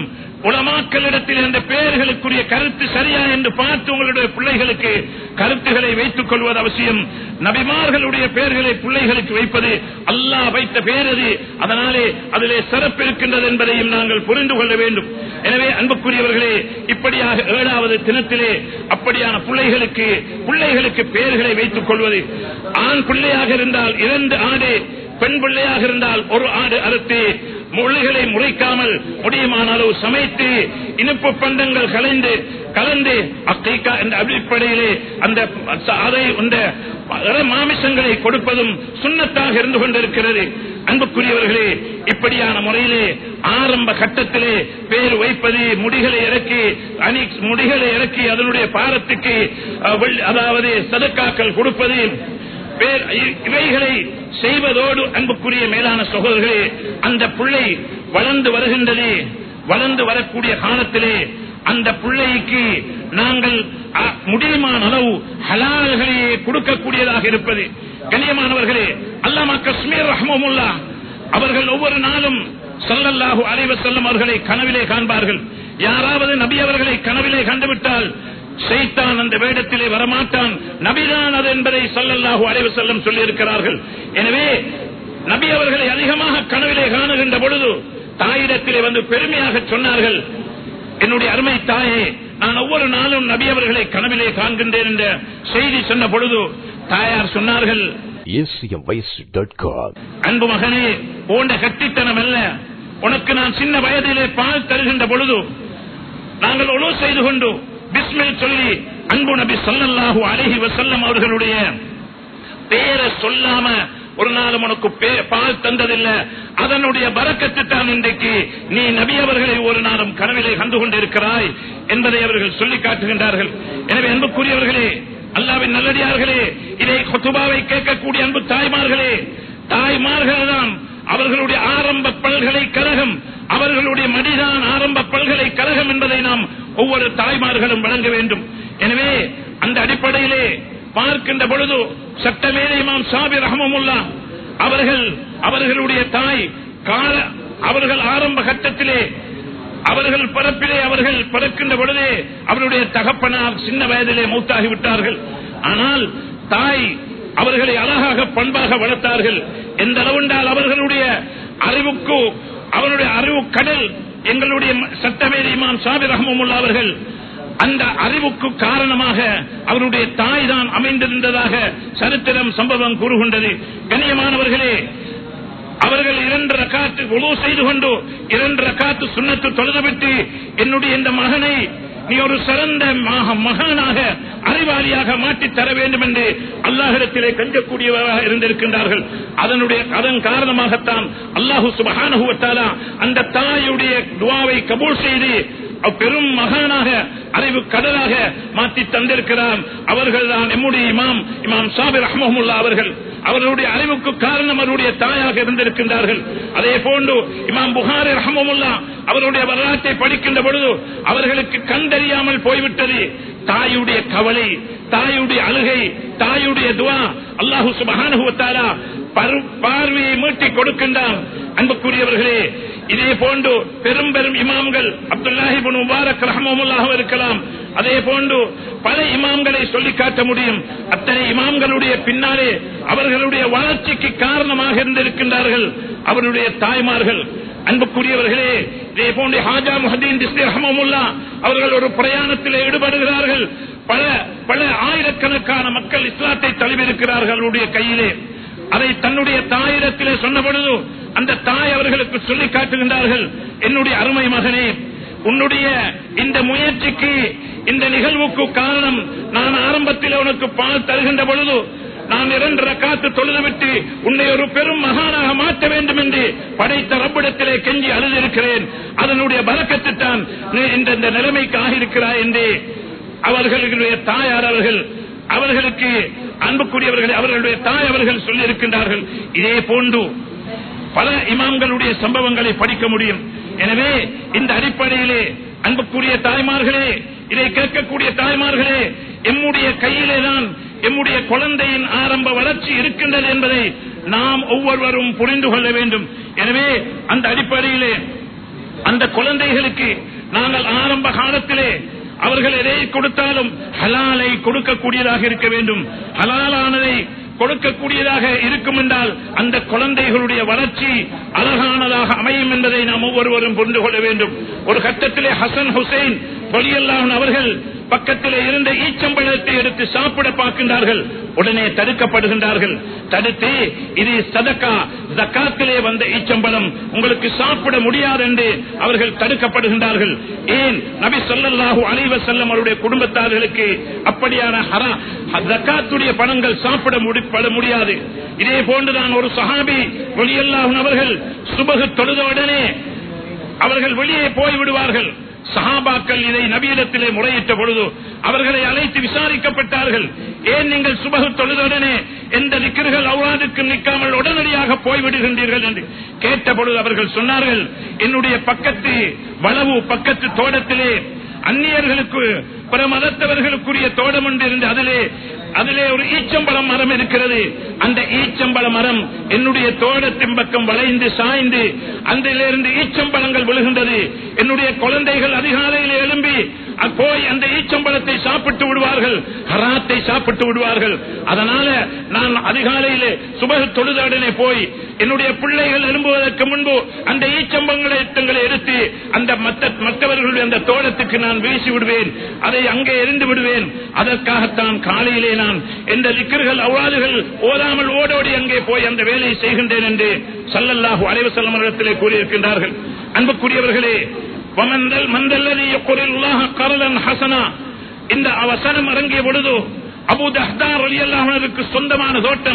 Speaker 1: உலமாக்களிடத்தில் அந்த பெயர்களுக்குரிய கருத்து சரியா என்று பார்த்து உங்களுடைய பிள்ளைகளுக்கு கருத்துக்களை வைத்துக் கொள்வது அவசியம். நபிமார்களுடைய பெயர்களை பிள்ளைகளுக்கு வைப்பது அல்லாஹ் வைத்த பெயர் அது, அதனாலே அதிலே சிறப்பு இருக்கின்றது என்பதையும் நாங்கள் புரிந்து கொள்ள வேண்டும். எனவே அன்புக்குரியவர்களே, இப்படியாக ஏழாவது தினத்திலே அப்படியான பிள்ளைகளுக்கு பிள்ளைகளுக்கு பெயர்களை வைத்துக் கொள்வது, ஆண் பிள்ளையாக இருந்தால் இரண்டு ஆடு, பெண் பிள்ளையாக இருந்தால் ஒரு ஆடு அறுத்து மொழிகளை முறைக்காமல் முடியுமான அளவு சமைத்து இனிப்பு பண்டங்கள் கலந்து கலந்து அக்கீகா என்ற அடிப்படையிலே அந்த அதை மாமிசங்களை கொடுப்பதும் சுன்னத்தாக இருந்து கொண்டிருக்கிறது. அன்புக்குரியவர்களே, இப்படியான முறையிலே ஆரம்ப கட்டத்திலே பேர் வைப்பது, முடிகளை இறக்கி அணி முடிகளை இறக்கி அதனுடைய பாரத்துக்கு அதாவது சதக்காக்கள் கொடுப்பது, இவைகளை செய்வதோடு அன்புக்குரிய மேலான சகோதரர்களே, அந்த பிள்ளை வளர்ந்து வருகின்றது. வளர்ந்து வரக்கூடிய காலத்திலே அந்த பிள்ளைக்கு நாங்கள் முடியுமான அளவு ஹலால்களையே கொடுக்கக்கூடியதாக இருப்பது. கண்ணியமானவர்களே, அல்லாமா கஸ்மீர் ரஹ்மத்துல்லாஹ் அவர்கள் ஒவ்வொரு நாளும் ஸல்லல்லாஹு அலைஹி வஸல்லம் அவர்களை கனவிலே காண்பார்கள். யாராவது நபி அவர்களை கனவிலே கண்டுவிட்டால் ஷைத்தான் அந்த வேடத்திலே வரமாட்டான், நபிதான் அது என்பதை ஸல்லல்லாஹு அலைஹி வஸல்லம் சொல்லி இருக்கிறார்கள். எனவே நபி அவர்களை அதிகமாக கனவிலே காணுகின்ற பொழுது தாயிடத்திலே வந்து பெருமையாக சொன்னார்கள், என்னுடைய அருமை தாயே, நான் ஒவ்வொரு நாளும் நபி அவர்களை கனவிலே காண்கின்றேன் என்ற செய்தி சொன்ன பொழுது தாயார் சொன்னார்கள், அன்பு மகனே, போன்ற கட்டித்தனம் அல்ல, உனக்கு நான் சின்ன வயதிலே பால் தருகின்ற பொழுது நாங்கள் ஒழு செய்து கொண்டு பிஸ்மில் சொல்லி அன்பு நபி ஸல்லல்லாஹு அலைஹி வஸல்லம் அவர்களுடைய பேரை சொல்லாம ஒரு நாளும் உனக்கு பால் தந்ததில்லை, அதனுடைய பரக்கத்து தான் இன்றைக்கு நீ நபி அவர்களை ஒரு நாளும் கனவிலே கண்டு கொண்டிருக்கிறாய் என்பதை அவர்கள் சொல்லி காட்டுகின்றார்கள். எனவே அன்புக்குரியவர்களே, அல்லாஹ்வின் நல்லடியார்களே, இதை குத்துபாவை கேட்கக்கூடிய அன்பு தாய்மார்களே, தாய்மார்கள் தான் அவர்களுடைய ஆரம்ப பல்கலைக்கழகம், அவர்களுடைய மடிதான் ஆரம்ப பல்கலைக்கழகம் என்பதை நாம் ஒவ்வொரு தாய்மார்களும் வழங்க வேண்டும். எனவே அந்த அடிப்படையிலே பார்க்கின்ற பொழுது சட்டமேதை இமாம் ஷாபிர் ரஹ்மத்துல்லாஹ் அவர்கள் அவர்களுடைய தாய் கால அவர்கள் ஆரம்ப கட்டத்திலே அவர்கள் பிறப்பிலே அவர்கள் பிறக்கின்ற பொழுதே அவருடைய தகப்பனார் சின்ன வயதிலே மௌத்தாகி விட்டார்கள். ஆனால் தாய் அவர்களை அழகாக பண்பாக வளர்த்தார்கள். எந்த அளவுண்டால் அவர்களுடைய அறிவுக்கு அவருடைய அறிவு கடல் எங்களுடைய சட்டமேதை இமாம் ஷாபிர் ரஹ்மத்துல்லாஹ் அவர்கள் அந்த அறிவுக்கு காரணமாக அவருடைய தாய் தான் அமைந்திருந்ததாக சரித்திரம் சம்பவம் கூறுகின்றது. கண்ணியமானவர்களே, அவர்கள் இரண்டு ரக்காத்து வுது செய்து கொண்டு இரண்டு ரக்காத்து சுன்னத்து தொழுதுவிட்டு என்னுடைய இந்த மகனை நீ ஒரு சிறந்த மகானாக அறிவாளியாக மாற்றி தர வேண்டும் என்று அல்லாஹ்விடத்திலே கஞ்சக்கூடியவராக இருந்திருக்கின்றார்கள். அதனுடைய அதன் காரணமாகத்தான் அல்லாஹு சுப்ஹானஹு வ தஆலா அந்த தாயுடைய துஆவை கபூல் செய்து பெரும் மகானாக அறிவு கடலாக மாற்றி தந்திருக்கிறார். அவர்கள் தான் நம்முடைய இமாம் இமாம் ஷாபிர் ரஹ்மத்துல்லாஹ் அவர்கள். அவர்களுடைய அறிவுக்கு காரணம் அவருடைய தாயாக இருந்திருக்கின்றார்கள். அதே போன்று இமாம் புகாரி ரஹ்மத்துல்லாஹ் அவருடைய வரலாற்றை படிக்கின்ற பொழுது அவர்களுக்கு கண் தெரியாமல் போய்விட்டது. தாயுடைய கவலை, தாயுடைய அழுகை, தாயுடைய துஆ அல்லாஹ் சுப்ஹானஹு வ தஆலா பார்வையை மீட்டி கொடுக்கின்றான். அன்புக்குரியவர்களே, இதே போன்று பெரும் பெரும் இமாம்கள் அப்துல்லாஹி இப்னு முபாரக் ரஹ்மத்துல்லாஹ் இருக்கலாம், அதே போன்று பல இமாம்களை சொல்லி காட்ட முடியும். அத்தனை இமாம்களுடைய பின்னாலே அவர்களுடைய வளர்ச்சிக்கு காரணமாக இருந்திருக்கின்றார்கள் அவருடைய தாய்மார்கள். அன்புக்குரியவர்களே, இதே போன்று ஹாஜா முஹதீன் திஸ்ரி ரஹ்மத்துல்லாஹ் அவர்கள் ஒரு பிரயாணத்தில் ஈடுபடுகிறார்கள். பல பல ஆயிரக்கணக்கான மக்கள் இஸ்லாத்தை தழுவிருக்கிறார்கள் அவருடைய கையிலே. அதை தன்னுடைய தாயிடத்திலே சொன்ன பொழுது அந்த தாய் அவர்களுக்கு சொல்லி காட்டுகின்றார்கள், என்னுடைய அருமை மகனே, உன்னுடைய இந்த முயற்சிக்கு இந்த நிகழ்வுக்கு காரணம் நான் ஆரம்பத்தில் உனக்கு பால் தருகின்ற பொழுது நான் இரண்டு ரக்காத்து தொழுதுவிட்டு உன்னை ஒரு பெரும் மகானாக மாற்ற வேண்டும் என்று படைத்த ரப்பிடத்திலே கெஞ்சி அழுதிருக்கிறேன். அதனுடைய பரக்கத்து தான் இந்த நிலைமைக்கு ஆகியிருக்கிறாய் என்று அவர்களுடைய தாயார் அவர்கள் அவர்களுக்கு அன்புக்குரியவர்கள் அவர்களுடைய தாய் அவர்கள் சொல்லி இருக்கின்றார்கள். இதே போன்று பல இமாம்களுடைய சம்பவங்களை படிக்க முடியும். எனவே இந்த அடிப்படையிலே அன்புக்குரிய தாய்மார்களே, இதை கேட்கக்கூடிய தாய்மார்களே, எம்முடைய கையிலே தான் எம்முடைய குழந்தையின் ஆரம்ப வளர்ச்சி இருக்கின்றது என்பதை நாம் ஒவ்வொருவரும் புரிந்து கொள்ள வேண்டும். எனவே அந்த அடிப்படையிலே அந்த குழந்தைகளுக்கு நாங்கள் ஆரம்ப காலத்திலே அவர்கள் எதை கொடுத்தாலும் ஹலாலை கொடுக்கக்கூடியதாக இருக்க வேண்டும். ஹலாலானதை கொடுக்கக்கூடியதாக இருக்கும் என்றால் அந்த குழந்தைகளுடைய வளர்ச்சி அழகானதாக அமையும் என்பதை நாம் ஒவ்வொருவரும் புரிந்து கொள்ள வேண்டும். ஒரு கட்டத்திலே ஹசன் ஹுசைன் ரலியல்லாஹு அன்ஹு அவர்கள் பக்கத்திலே இருந்த ஈச்சம்பழத்தை எடுத்து சாப்பிட பார்க்கின்றார்கள். உடனே தடுக்கப்படுகின்றார்கள். தடுத்து இது சதகா, ஜகாத்திலே வந்த ஈச்சம்பழம், உங்களுக்கு சாப்பிட முடியாது என்று அவர்கள் தடுக்கப்படுகின்றார்கள். ஏன்? நபி ஸல்லல்லாஹு அலைஹி வஸல்லம் அவருடைய குடும்பத்தார்களுக்கு அப்படியான ஹரா ஜகாத்துடைய பணங்கள் சாப்பிட முடியாது. இதே போன்றுதான் ஒரு சஹாபி ரலியல்லாஹு அன்ஹு அவர்கள் சுபஹ் தொழுத உடனே அவர்கள் வெளியே போய் விடுவார்கள். சஹாபாக்கள் இதை நபியிடத்திலே முறையிட்ட பொழுது அவர்களை அழைத்து விசாரிக்கப்பட்டார்கள். ஏன் நீங்கள் சுபஹ் தொழுதவுடனே எந்த திக்ர்கள் அவ்வாதுக்கு நிற்காமல் உடனடியாக போய்விடுகின்றீர்கள் என்று கேட்ட பொழுது அவர்கள் சொன்னார்கள், என்னுடைய பக்கத்து வளவு பக்கத்து தோட்டத்திலே அந்நியர்களுக்கு பிற மதத்தவர்களுக்குரிய தோட்டம் ஒன்று இருந்து அதிலே அதிலே ஒரு ஈச்சம்பழம் மரம் இருக்கிறது. அந்த ஈச்சம்பழ மரம் என்னுடைய தோட்டத்தின் பக்கம் வளைந்து சாய்ந்து அதிலிருந்து ஈச்சம்பழங்கள் விழுகின்றது. என்னுடைய குழந்தைகள் அதிகாலையில் எழும்பி போய் அந்த ஈச்சம்பழத்தை சாப்பிட்டு விடுவார்கள், ஹராத்தை சாப்பிட்டு விடுவார்கள். அதனால நான் அதிகாலையிலே சுபஹ் தொழுதவுடனே போய் என்னுடைய பிள்ளைகள் எழும்புவதற்கு முன்பு அந்த ஈச்சம்பழங்களை எடுத்து அந்த மற்றவர்களுடைய அந்த தோட்டத்துக்கு நான் வீசி விடுவேன், அதை அங்கே எரிந்து விடுவேன். அதற்காகத்தான் காலையிலே நான் எந்த திக்ர்கள் அவ்வாறுகள் ஓதாமல் ஓடோடி அங்கே போய் அந்த வேலையை செய்கின்றேன் என்று ஸல்லல்லாஹு அலைஹி வஸல்லம் அவர்களிடத்திலே கூறியிருக்கின்றார்கள். அன்புக்குரியவர்களே, இந்த அவசரம் இறங்கிய பொழுது அபூ தஹ்தா ரலியல்லாஹு அன்ஹுக்கு சொந்தமான தோட்டம்,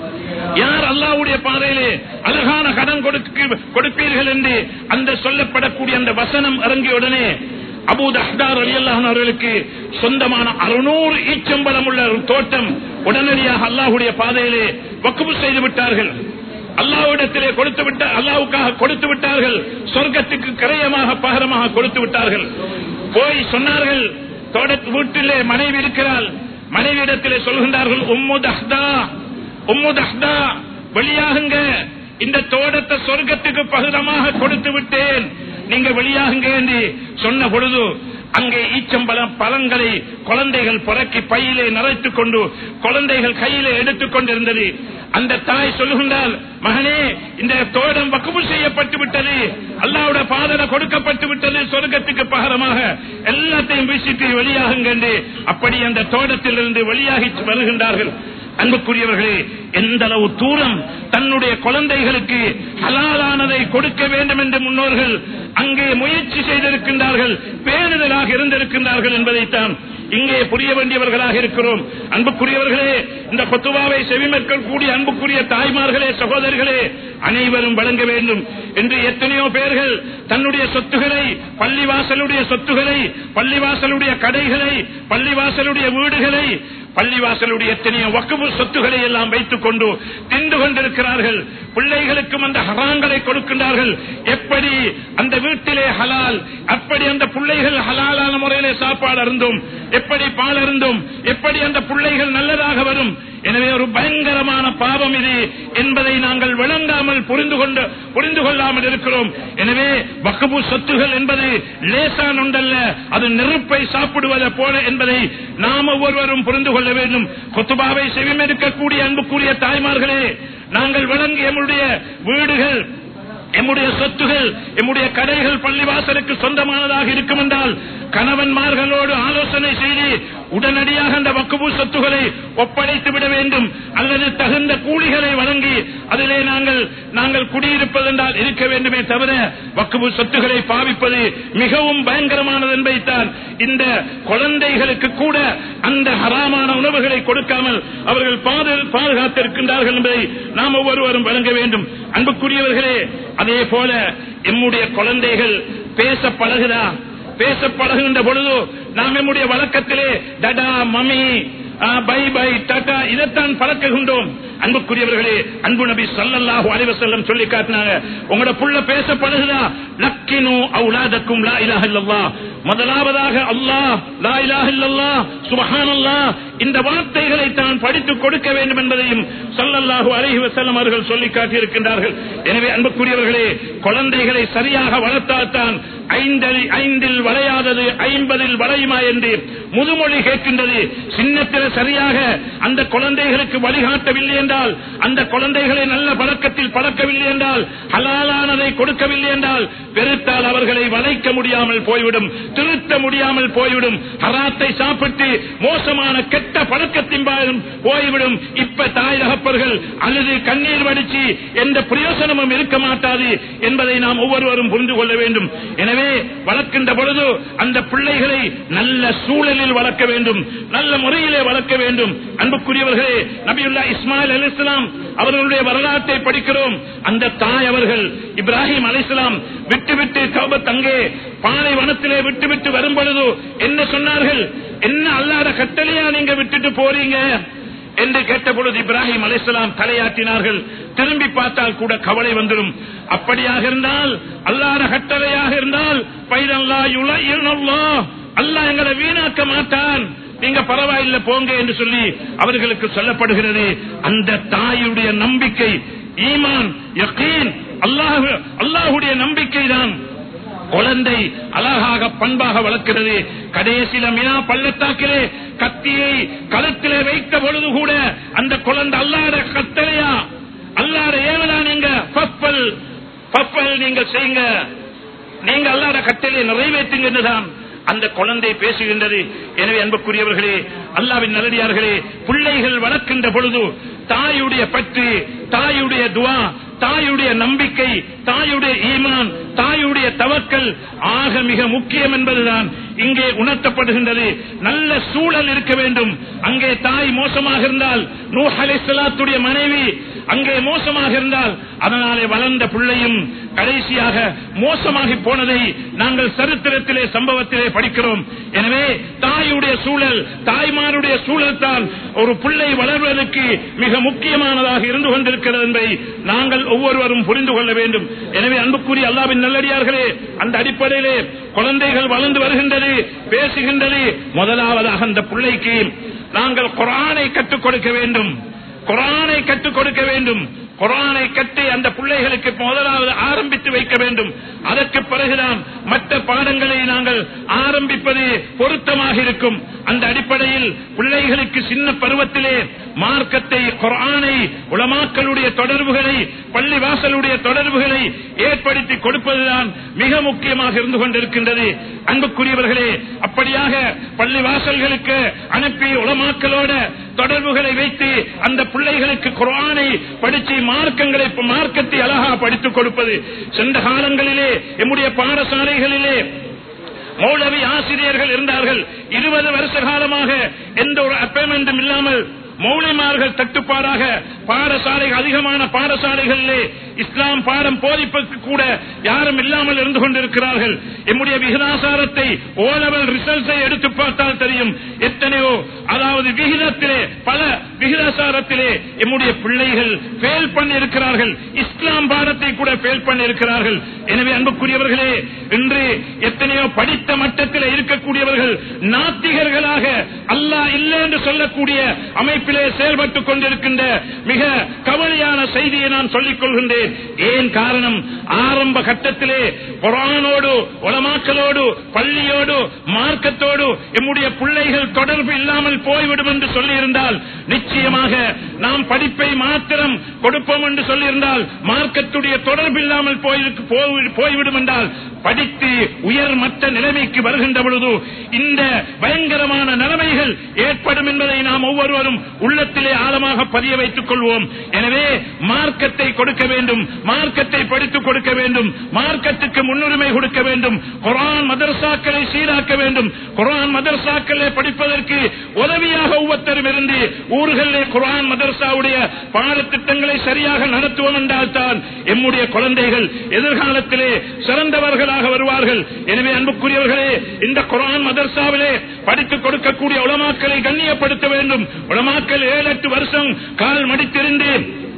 Speaker 1: யார் அல்லாஹ்வுடைய பாதையிலே அழகான கடன் கொடுப்பீர்கள் என்று அந்த சொல்லப்படக்கூடிய அந்த வசனம் இறங்கிய உடனே அபூ தஹ்தா ரலியல்லாஹு அன்ஹு அவர்களுக்கு சொந்தமான அறுநூறு ஈச்சம்பழம் உள்ள ஒரு தோட்டம் உடனடியாக அல்லாஹ்வுடைய பாதையிலே வக்ஃப் செய்து விட்டார்கள். அல்லாஹ்விடத்திலே கொடுத்து விட்ட அல்லாஹ்வுக்காக கொடுத்து விட்டார்கள். சொர்க்கத்துக்கு கிரயமாக பகரமாக கொடுத்து விட்டார்கள். போய் சொன்னார்கள், தோட்டத்து வீட்டிலே மனைவி இருக்கிறாள். மனைவியிடத்திலே சொல்கின்றார்கள், உம்மு தஹ்தா உம்மு தஹ்தா வெளியாகுங்க, இந்த தோட்டத்தை சொர்க்கத்துக்கு பகரமாக கொடுத்து விட்டேன், நீங்க வெளியாகுங்க என்று சொன்ன பொழுது அங்கே ஈச்சம்பழம் பழங்களை குழந்தைகள் புறக்கி பையிலே நிறைத்துக் கொண்டு குழந்தைகள் கையிலே எடுத்துக் கொண்டிருந்தது. அந்த தாய் சொல்லுகின்றால், மகனே, இந்த தோட்டம் வக்ஃப் செய்யப்பட்டு விட்டது, அல்லாஹ்வுடைய பாதையில கொடுக்கப்பட்டு விட்டது, சொர்க்கத்துக்கு பகரமாக எல்லாத்தையும் வீசிட்டு வெளியாகுங்க என்று அப்படி அந்த தோட்டத்தில் இருந்து வெளியாகி வருகின்றார்கள். அன்புக்குரியவர்களே, எந்த அளவு தூரம் தன்னுடைய குழந்தைகளுக்கு ஹலாலானதை கொடுக்க வேண்டும் என்று முன்னோர்கள் அங்கே முயற்சி செய்திருக்கின்றார்கள், பேணுதலாக இருந்திருக்கின்றார்கள் என்பதைத்தான் இங்கே புரிய வேண்டியவர்களாக இருக்கிறோம். அன்புக்குரியவர்களே, இந்த குத்துபாவை செவிமேற்கக்கூடிய அன்புக்குரிய தாய்மார்களே, சகோதரர்களே, அனைவரும் வழங்க வேண்டும் என்று எத்தனையோ பேர்கள் தன்னுடைய சொத்துக்களை, பள்ளிவாசலுடைய சொத்துக்களை, பள்ளிவாசலுடைய கடைகளை, பள்ளிவாசலுடைய வீடுகளை, பள்ளிவாசலுடைய எத்தனையோ வக்ஃப் சொத்துக்களை எல்லாம் வைத்துக் கொண்டு தின்று கொண்டிருக்கிறார்கள். பிள்ளைகளுக்கும் அந்த ஹராங்களை கொடுக்கின்றார்கள். எப்படி அந்த வீட்டிலே ஹலால், அப்படி அந்த பிள்ளைகள் ஹலாலான முறையிலே சாப்பாடு அருந்தும், எப்படி பால் அருந்தும், எப்படி அந்த பிள்ளைகள் நல்லதாக வரும். எனவே ஒரு பயங்கரமான பாவம் இது என்பதை நாங்கள் விளங்காமல் புரிந்து கொண்டு புரிந்து கொள்ளாமல் இருக்கிறோம். எனவே வக்ஃப் சொத்துகள் என்பது லேசான ஒன்றல்ல, அது நெருப்பை சாப்பிடுவதை போல என்பதை நாம் ஒவ்வொருவரும் புரிந்து கொள்ள வேண்டும். குத்துபாவை செவிமெடுக்கக்கூடிய அன்புக்குரிய தாய்மார்களே, நாங்கள் விளங்கி எம்முடைய வீடுகள், எம்முடைய சொத்துகள், எம்முடைய கடைகள் பள்ளிவாசலுக்கு சொந்தமானதாக இருக்கும் என்றால் கணவன்மார்களோடு ஆலோசனை செய்து உடனடியாக அந்த வக்ஃப் சொத்துக்களை ஒப்படைத்து விட வேண்டும். அல்லது தகுந்த கூலிகளை வழங்கி அதிலே நாங்கள் நாங்கள் குடியிருப்பதென்றால் இருக்க வேண்டுமே தவிர வக்ஃப் சொத்துக்களை பாவிப்பது மிகவும் பயங்கரமானது என்பதைத்தான் இந்த குழந்தைகளுக்கு கூட அந்த ஹராமான உணவுகளை கொடுக்காமல் அவர்கள் பாதுகாத்திருக்கின்றார்கள் என்பதை நாம் ஒவ்வொருவரும் வழங்க வேண்டும். அன்புக்குரியவர்களே, அதே போல எம்முடைய குழந்தைகள் பேச பழகுதா? பேச பழகுகின்ற பொழுது நாம் நம்முடைய வழக்கத்திலே டடா, மம்மி, பை பை, டாடா இதைத்தான் பழக்குகின்றோம். அன்புக்குரியவர்களே, அன்பு நபி ஸல்லல்லாஹு அலைஹி வஸல்லம் சொல்லி காட்டினாங்க, உங்களோட புள்ள பேச பழகுதா, லக்கினு அவுலாதக்கும் லா இலாஹ இல்லல்லாஹ், முதலாவதாக அல்லாஹ், லா இலாஹ இல்லல்லாஹ், சுப்ஹானல்லாஹ் இந்த வார்த்தைகளை தான் படித்துக் கொடுக்க வேண்டும் என்பதையும் ஸல்லல்லாஹு அலைஹி வஸல்லம் அவர்கள் சொல்லி காட்டியிருக்கின்றார்கள். எனவே அன்புக்குரியவர்களே, குழந்தைகளை சரியாக வளர்த்தால்தான் ஐந்தில் ஐந்தில் வளையாதது ஐம்பதில் வளையுமா என்று முதுமொழி கேட்கின்றது. சின்னத்தில் சரியாக அந்த குழந்தைகளுக்கு வழிகாட்டவில்லை என்றால், அந்த குழந்தைகளை நல்ல பழக்கத்தில் பழக்கவில்லை என்றால், ஹலாலானதை கொடுக்கவில்லை என்றால், பெருத்தால் அவர்களை வளைக்க முடியாமல் போய்விடும், திருத்த முடியாமல் போய்விடும், ஹராத்தை சாப்பிட்டு மோசமான கெட்ட பழக்கத்தின் போய்விடும். இப்ப தாய் தகப்பர்கள் அல்லது கண்ணீர் வடிச்சு எந்த பிரயோசனமும் இருக்க மாட்டாது என்பதை நாம் ஒவ்வொருவரும் புரிந்து கொள்ள வேண்டும். எனவே வளர்க்கின்ற பொழுது அந்த பிள்ளைகளை நல்ல சூழலில் வளர்க்க வேண்டும், நல்ல முறையிலே வளர்க்க வேண்டும். அன்புக்குரியவர்களே, நபியுல்லாஹ் இஸ்மாயில் அலைஹிஸ்ஸலாம் அவர்களுடைய வரலாற்றை படிக்கிறோம். அந்த தாய் அவர்கள் இப்ராஹிம் அலைஹிஸ்ஸலாம் விட்டுவிட்டு கஅபத் அங்கே பாலைவனத்திலே விட்டுவிட்டு வரும் பொழுது என்ன சொன்னார்கள்? என்ன அல்லாஹ்வுடைய கட்டளையா நீங்க விட்டுட்டு போறீங்க என்று கேட்ட பொழுது இப்ராஹிம் அலைஹிஸ்ஸலாம் தலையாட்டினார்கள். திரும்பி பார்த்தால் கூட கவலை வந்துடும். அப்படியாக இருந்தால், அல்லாஹ்வுடைய கட்டளையாக இருந்தால், அல்லாஹ் எங்களை வீணாக்க மாட்டான், நீங்க பரவாயில்லை போங்க என்று சொல்லி அவர்களுக்கு சொல்லப்படுகிறது. அந்த தாயுடைய நம்பிக்கை, ஈமான், யகீன், அல்லாஹ் அல்லாஹ்வுடைய நம்பிக்கை தான் குழந்தை அழகாக பண்பாக வளர்க்கிறது. கடைசியில மினா பள்ளத்தாக்கிலே கத்தியை களத்திலே வைத்த பொழுது கூட அந்த குழந்தை அல்லாஹ்வுடைய கட்டளையா, அல்லாஹ்வுடைய ஏவலா, நீங்க ஃபஃபல் ஃபஃபல் நீங்க செய்யுங்க, நீங்க அல்லாஹ்வுடைய கட்டளையை நிறைவேற்றுங்க என்றுதான் அந்த குழந்தை பேசுகின்றது. எனவே அன்புக்குரியவர்களே, அல்லாஹ்வின் நல்லடியார்களே, பிள்ளைகள் வளர்க்கின்ற பொழுது தாயுடைய பற்று, தாயுடைய துஆ, தாயுடைய நம்பிக்கை, தாயுடைய ஈமான், தாயுடைய தவக்கல் ஆக மிக முக்கியம் என்பதுதான் இங்கே உணர்த்தப்படுகின்றது. நல்ல சூழல் இருக்க வேண்டும். அங்கே தாய் மோசமாக இருந்தால், நூஹ் அலைஹிஸ்ஸலாத்துடைய மனைவி அங்கே மோசமாக இருந்தால், அதனாலே வளர்ந்த பிள்ளையும் கடைசியாக மோசமாகி போனதை நாங்கள் சரித்திரத்திலே சம்பவத்திலே படிக்கிறோம். எனவே தாயுடைய சூழல், தாய்மாருடைய சூழல் தான் ஒரு பிள்ளை வளர்வதற்கு மிக முக்கியமானதாக இருந்து கொண்டிருக்கிறது என்பதை நாங்கள் ஒவ்வொருவரும் புரிந்து கொள்ள வேண்டும். எனவே அன்புக்குரிய அல்லாஹ்வின் நல்லடியார்களே, அந்த அடிப்படையிலே குழந்தைகள் வளர்ந்து வருகின்றது, பேசுகின்றது. முதலாவதாக அந்த பிள்ளைக்கு நாங்கள் குர்ஆனை கற்றுக் கொடுக்க வேண்டும், குர்ஆனை கற்றுக் கொடுக்க வேண்டும். குர்ஆனை கட்டி அந்த பிள்ளைகளுக்கு முதலாவது ஆரம்பித்து வைக்க வேண்டும். அதற்கு பிறகுதான் மற்ற பாடங்களை நாங்கள் ஆரம்பிப்பது பொருத்தமாக இருக்கும். அந்த அடிப்படையில் பிள்ளைகளுக்கு சின்ன பருவத்திலே மார்க்கத்தை, குர்ஆனை, உலமாக்களுடைய தொடர்புகளை, பள்ளிவாசலுடைய தொடர்புகளை ஏற்படுத்தி கொடுப்பதுதான் மிக முக்கியமாக இருந்து கொண்டிருக்கின்றது. அன்புக்குரியவர்களே, அப்படியாக பள்ளிவாசல்களுக்கு அனுப்பி உலமாக்களோட தொடர்புகளை வைத்து அந்த பிள்ளைகளுக்கு குர்ஆனை படிச்சு மார்க்கங்களை மார்க்கத்தை அழகா படித்துக் கொடுப்பது. சென்ற காலங்களிலே எம்முடைய பாடசாலைகளிலே மௌலவி ஆசிரியர்கள் இருந்தார்கள். இருபது வருஷ காலமாக எந்த ஒரு அப்பாயின்மெண்டும் இல்லாமல் மௌலிமார்கள் தட்டுப்பாடாக பாடசாலை, அதிகமான பாடசாலைகளிலே இஸ்லாம் பாடம் போதிப்பதற்கு கூட யாரும் இல்லாமல் இருந்து கொண்டிருக்கிறார்கள். எம்முடைய விகிதாசாரத்தை, ஓ லெவல் ரிசல்ட்ஸை எடுத்து பார்த்தால் தெரியும் எத்தனையோ, அதாவது விகிதத்திலே, பல விகிதாசாரத்திலே எம்முடைய பிள்ளைகள் ஃபெயில் பண்ணி இருக்கிறார்கள், இஸ்லாம் பாடத்தை கூட ஃபெயில் பண்ணி இருக்கிறார்கள். எனவே அன்புக்குரியவர்களே, இன்று எத்தனையோ படித்த மட்டத்தில் இருக்கக்கூடியவர்கள் நாத்திகர்களாக, அல்லாஹ் இல்லை என்று சொல்லக்கூடிய அமைப்பிலே செயல்பட்டுக் கொண்டிருக்கின்ற மிக கவலையான செய்தியை நான் சொல்லிக் கொள்கின்றேன். ஏன் காரணம்? ஆரம்ப கட்டத்திலே குர்ஆனோடு, உலமாக்களோடு, பள்ளியோடு, மார்க்கத்தோடு எம்முடைய பிள்ளைகள் தொடர்பு இல்லாமல் போய்விடும் என்று சொல்லியிருந்தால், நிச்சயமாக நாம் படிப்பை மாத்திரம் கொடுப்போம் என்று சொல்லியிருந்தால், மார்க்கத்துடைய தொடர்பு இல்லாமல் போய்விடும் என்றால், படித்து உயர் மட்ட நிலைமைக்கு வருகின்ற பொழுது இந்த பயங்கரமான நிலைமைகள் ஏற்படும் என்பதை நாம் ஒவ்வொருவரும் உள்ளத்திலே ஆழமாக பதிய வைத்துக் கொள்வோம். எனவே மார்க்கத்தை கொடுக்க வேண்டும், மார்க்கத்தை படித்துக் கொடுக்க வேண்டும், மார்க்கத்துக்கு முன்னுரிமை கொடுக்க வேண்டும், குர்ஆன் மதரசாக்களை சீராக்க வேண்டும். குர்ஆன் மதரசாக்களை படிப்பதற்கு உதவியாக ஒவ்வொருத்தரும் இருந்து ஊர்களிலே குர்ஆன் மதரசாவுடைய பாடத்திட்டங்களை சரியாக நடத்துவோம் என்றால் தான் எம்முடைய குழந்தைகள் எதிர்காலத்திலே சிறந்தவர்களாக வருவார்கள். எனவே அன்புக்குரியவர்களே, இந்த குர்ஆன் மதரசாவிலே படித்துக் கொடுக்கக்கூடிய உலமாக்களை கண்ணியப்படுத்த வேண்டும். உலமாக்கள் ஏழு எட்டு வருஷம் கால் மடித்திருந்து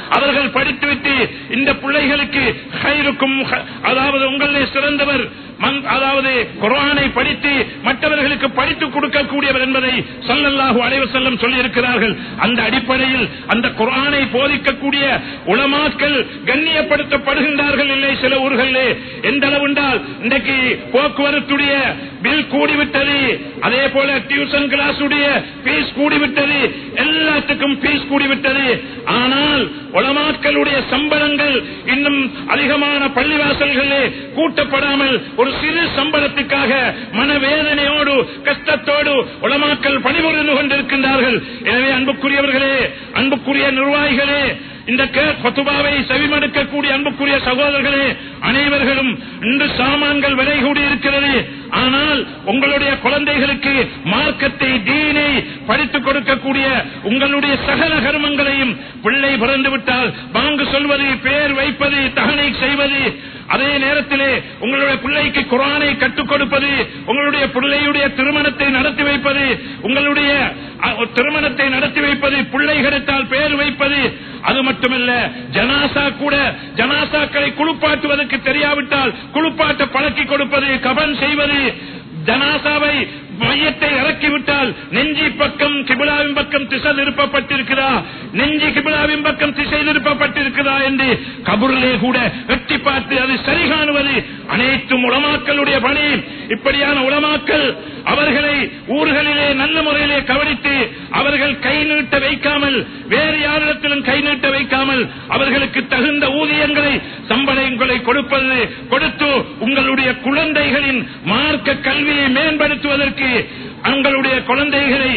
Speaker 1: அவர்கள் படித்துவிட்டு இந்த பிள்ளைகளுக்கு ஹைருக்கும், அதாவது உங்களே சிறந்தவர், அதாவது குர்ஆனை படித்து மற்றவர்களுக்கு படித்துக் கொடுக்கக்கூடியவர் என்பதை ஸல்லல்லாஹு அலைஹி வஸல்லம் சொல்லி இருக்கிறார்கள். அந்த அடிப்படையில் அந்த குர்ஆனை போதிக்கக்கூடிய உலமாக்கள் கண்ணியப்படுத்தப்படுகின்றார்கள் இல்லை சில ஊர்களிலே. எந்த அளவு என்றால் இன்றைக்கு போக்குவரத்துடைய பில் கூடிவிட்டது, அதே போல டியூஷன் கிளாஸ் உடைய பீஸ் கூடிவிட்டது, எல்லாத்துக்கும் பீஸ் கூடிவிட்டது. ஆனால் உலமாக்களுடைய சம்பளங்கள் இன்னும் அதிகமான பள்ளிவாசல்களே கூட்டப்படாமல் ஒரு சிறு சம்பளத்துக்காக மனவேதனையோடு கஷ்டத்தோடு உலமாக்கள் பணிபுரிந்து கொண்டிருக்கின்றார்கள். எனவே அன்புக்குரியவர்களே, அன்புக்குரிய நிர்வாகிகளே, இந்த குத்துபாவை செவிமடுக்கக்கூடிய அன்புக்குரிய சகோதரர்களே, அனைவர்களும் இன்று சாமான்கள் விலை கூடி இருக்கிறது. ஆனால் உங்களுடைய குழந்தைகளுக்கு மார்க்கத்தை, தீனை படித்துக் கொடுக்கக்கூடிய உங்களுடைய சகல கர்மங்களையும் பிள்ளை பிறந்து விட்டால் பாங்கு சொல்வது, பேர் வைப்பது, தகனை செய்வது, அதே நேரத்திலே உங்களுடைய பிள்ளைக்கு குர்ஆனை கற்றுக் கொடுப்பது, உங்களுடைய பிள்ளையுடைய திருமணத்தை நடத்தி வைப்பது, உங்களுடைய திருமணத்தை நடத்தி வைப்பது, பிள்ளை கிடைத்தால் பேர் வைப்பது, அது மட்டுமல்ல ஜனாசா கூட ஜனாசாக்களை குளிப்பாட்டுவதற்கு தெரியாவிட்டால் குளிப்பாட்ட பழக்கி கொடுப்பது, கபன் செய்வது, ஜனாசாவை மையத்தை இறக்கிவிட்டால் நெஞ்சி பக்கம் கிபிலாவின் பக்கம் திசை திருப்பப்பட்டிருக்கிறா, நெஞ்சி கிபிலாவின் பக்கம் திசை திருப்பப்பட்டிருக்கிறா என்று கபூரிலே கூட வெட்டி பார்த்து அது சரி காணுவது அனைத்தும் உலமாக்களுடைய பணி. இப்படியான உலமாக்கள் அவர்களை ஊர்களிலே நல்ல முறையிலே கவனித்து அவர்கள் கை நீட்ட வைக்காமல், வேறு யாரிடத்திலும் கை நீட்ட வைக்காமல் அவர்களுக்கு தகுந்த ஊதியங்களை, சம்பளங்களை கொடுப்பது கொடுத்து உங்களுடைய குழந்தைகளின் மார்க்க கல்வியை மேம்படுத்துவதற்கு, உங்களுடைய குழந்தைகளை,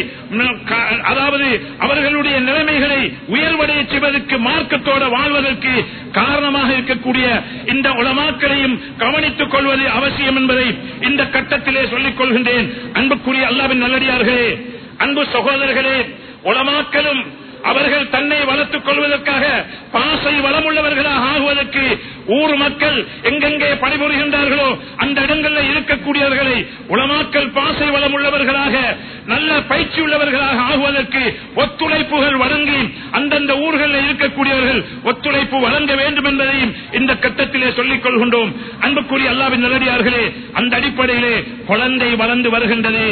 Speaker 1: அதாவது அவர்களுடைய நிலைமைகளை உயர்வடைய செய்வதற்கு, மார்க்கத்தோடு வாழ்வதற்கு காரணமாக இருக்கக்கூடிய இந்த உலமாக்களையும் கவனித்துக் கொள்வது அவசியம் என்பதை இந்த கட்டத்திலே சொல்லிக் கொள்கின்றேன். அன்புக்குரிய அல்லாஹ்வின் நல்லடியார்களே, அன்பு சகோதரர்களே, உலமாக்களும் அவர்கள் தன்னை வளர்த்துக் கொள்வதற்காக பாசை வளமுள்ளவர்களாக ஆகுவதற்கு ஊர் மக்கள் எங்கெங்கே பணிபுரிகின்றார்களோ அந்த இடங்களில் இருக்கக்கூடியவர்களை உலமாக்கள் பாசை வளமுள்ளவர்களாக, நல்ல பயிற்சி உள்ளவர்களாக ஆகுவதற்கு ஒத்துழைப்புகள் வழங்கி அந்தந்த ஊர்களில் இருக்கக்கூடியவர்கள் ஒத்துழைப்பு வழங்க வேண்டும் என்பதையும் இந்த கட்டத்திலே சொல்லிக் கொள்கின்றோம். அன்புக்குரிய அல்லாஹ்வின் நல்லடியார்களே, அந்த அடிப்படையிலே குழந்தை வளர்ந்து வருகின்றது,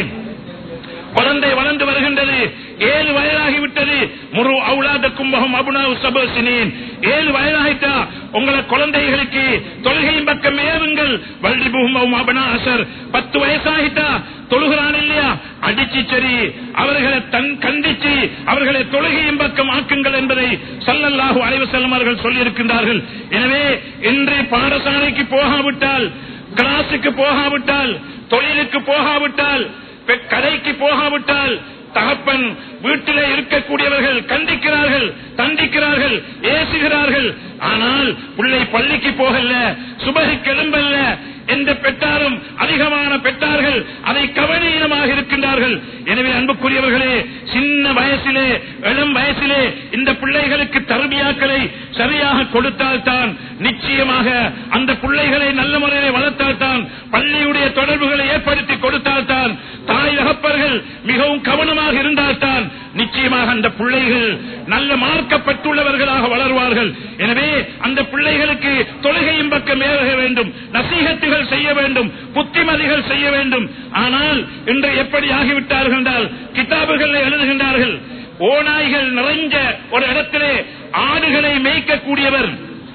Speaker 1: குழந்தை வளர்ந்து வருகின்றது. ஏழு வயதாகிவிட்டது. முரு அவுலாதக்கும் அபுனா சபசினேன். ஏழு வயதாகிட்டா உங்களை குழந்தைகளுக்கு தொழுகையின் பக்கம் ஏவுங்கள். வல்லிபுகும் அபுனா அசர். பத்து வயசாகிட்டா தொழுகிறான் இல்லையா, அடிச்சு சரி அவர்களை தன் கண்டிச்சு அவர்களை தொழுகையின் பக்கம் ஆக்குங்கள் என்பதை ஸல்லல்லாஹு அலைஹி வஸல்லம் அவர்கள் சொல்லியிருக்கின்றார்கள். எனவே இன்று பாடசாலைக்கு போகாவிட்டால், கிளாஸுக்கு போகாவிட்டால், தொழிலுக்கு போகாவிட்டால், கடைக்கு போகாவிட்டால் தகப்பன் வீட்டிலே இருக்கக்கூடியவர்கள் கண்டிக்கிறார்கள், தண்டிக்கிறார்கள், ஏசுகிறார்கள். ஆனால் பிள்ளை பள்ளிக்கு போகல, சுபஹுக்கு எழும்பல்ல எந்த பெற்றாரும் அதிகமான பெற்றார்கள் அதை கவனீனமாக இருக்கின்றார்கள். எனவே அன்புக்குரியவர்களே, சின்ன வயசிலே, இளம் வயசிலே இந்த பிள்ளைகளுக்கு தர்பியாக்களை சரியாக கொடுத்தால்தான், நிச்சயமாக அந்த பிள்ளைகளை நல்ல முறையில் வளர்த்தால்தான், பள்ளியுடைய தொடர்புகளை ஏற்படுத்தி கொடுத்தால்தான், தாய் தகப்பர்கள் மிகவும் கவனமாக இருந்தால்தான் நிச்சயமாக அந்த பிள்ளைகள் நல்ல மார்க்கப்பட்டுள்ளவர்களாக வளர்வார்கள். எனவே அந்த பிள்ளைகளுக்கு தொழுகையின் பக்கம் ஏற வேண்டும், நசீகத்துகள் செய்ய வேண்டும், புத்திமதிகள் செய்ய வேண்டும். ஆனால் இன்று எப்படி ஆகிவிட்டார்கள் என்றால், கிதாபுகளை எழுதுகின்றார்கள், ஓநாய்கள் நிறைஞ்ச ஒரு இடத்திலே ஆடுகளை மேய்க்கக்கூடியவர்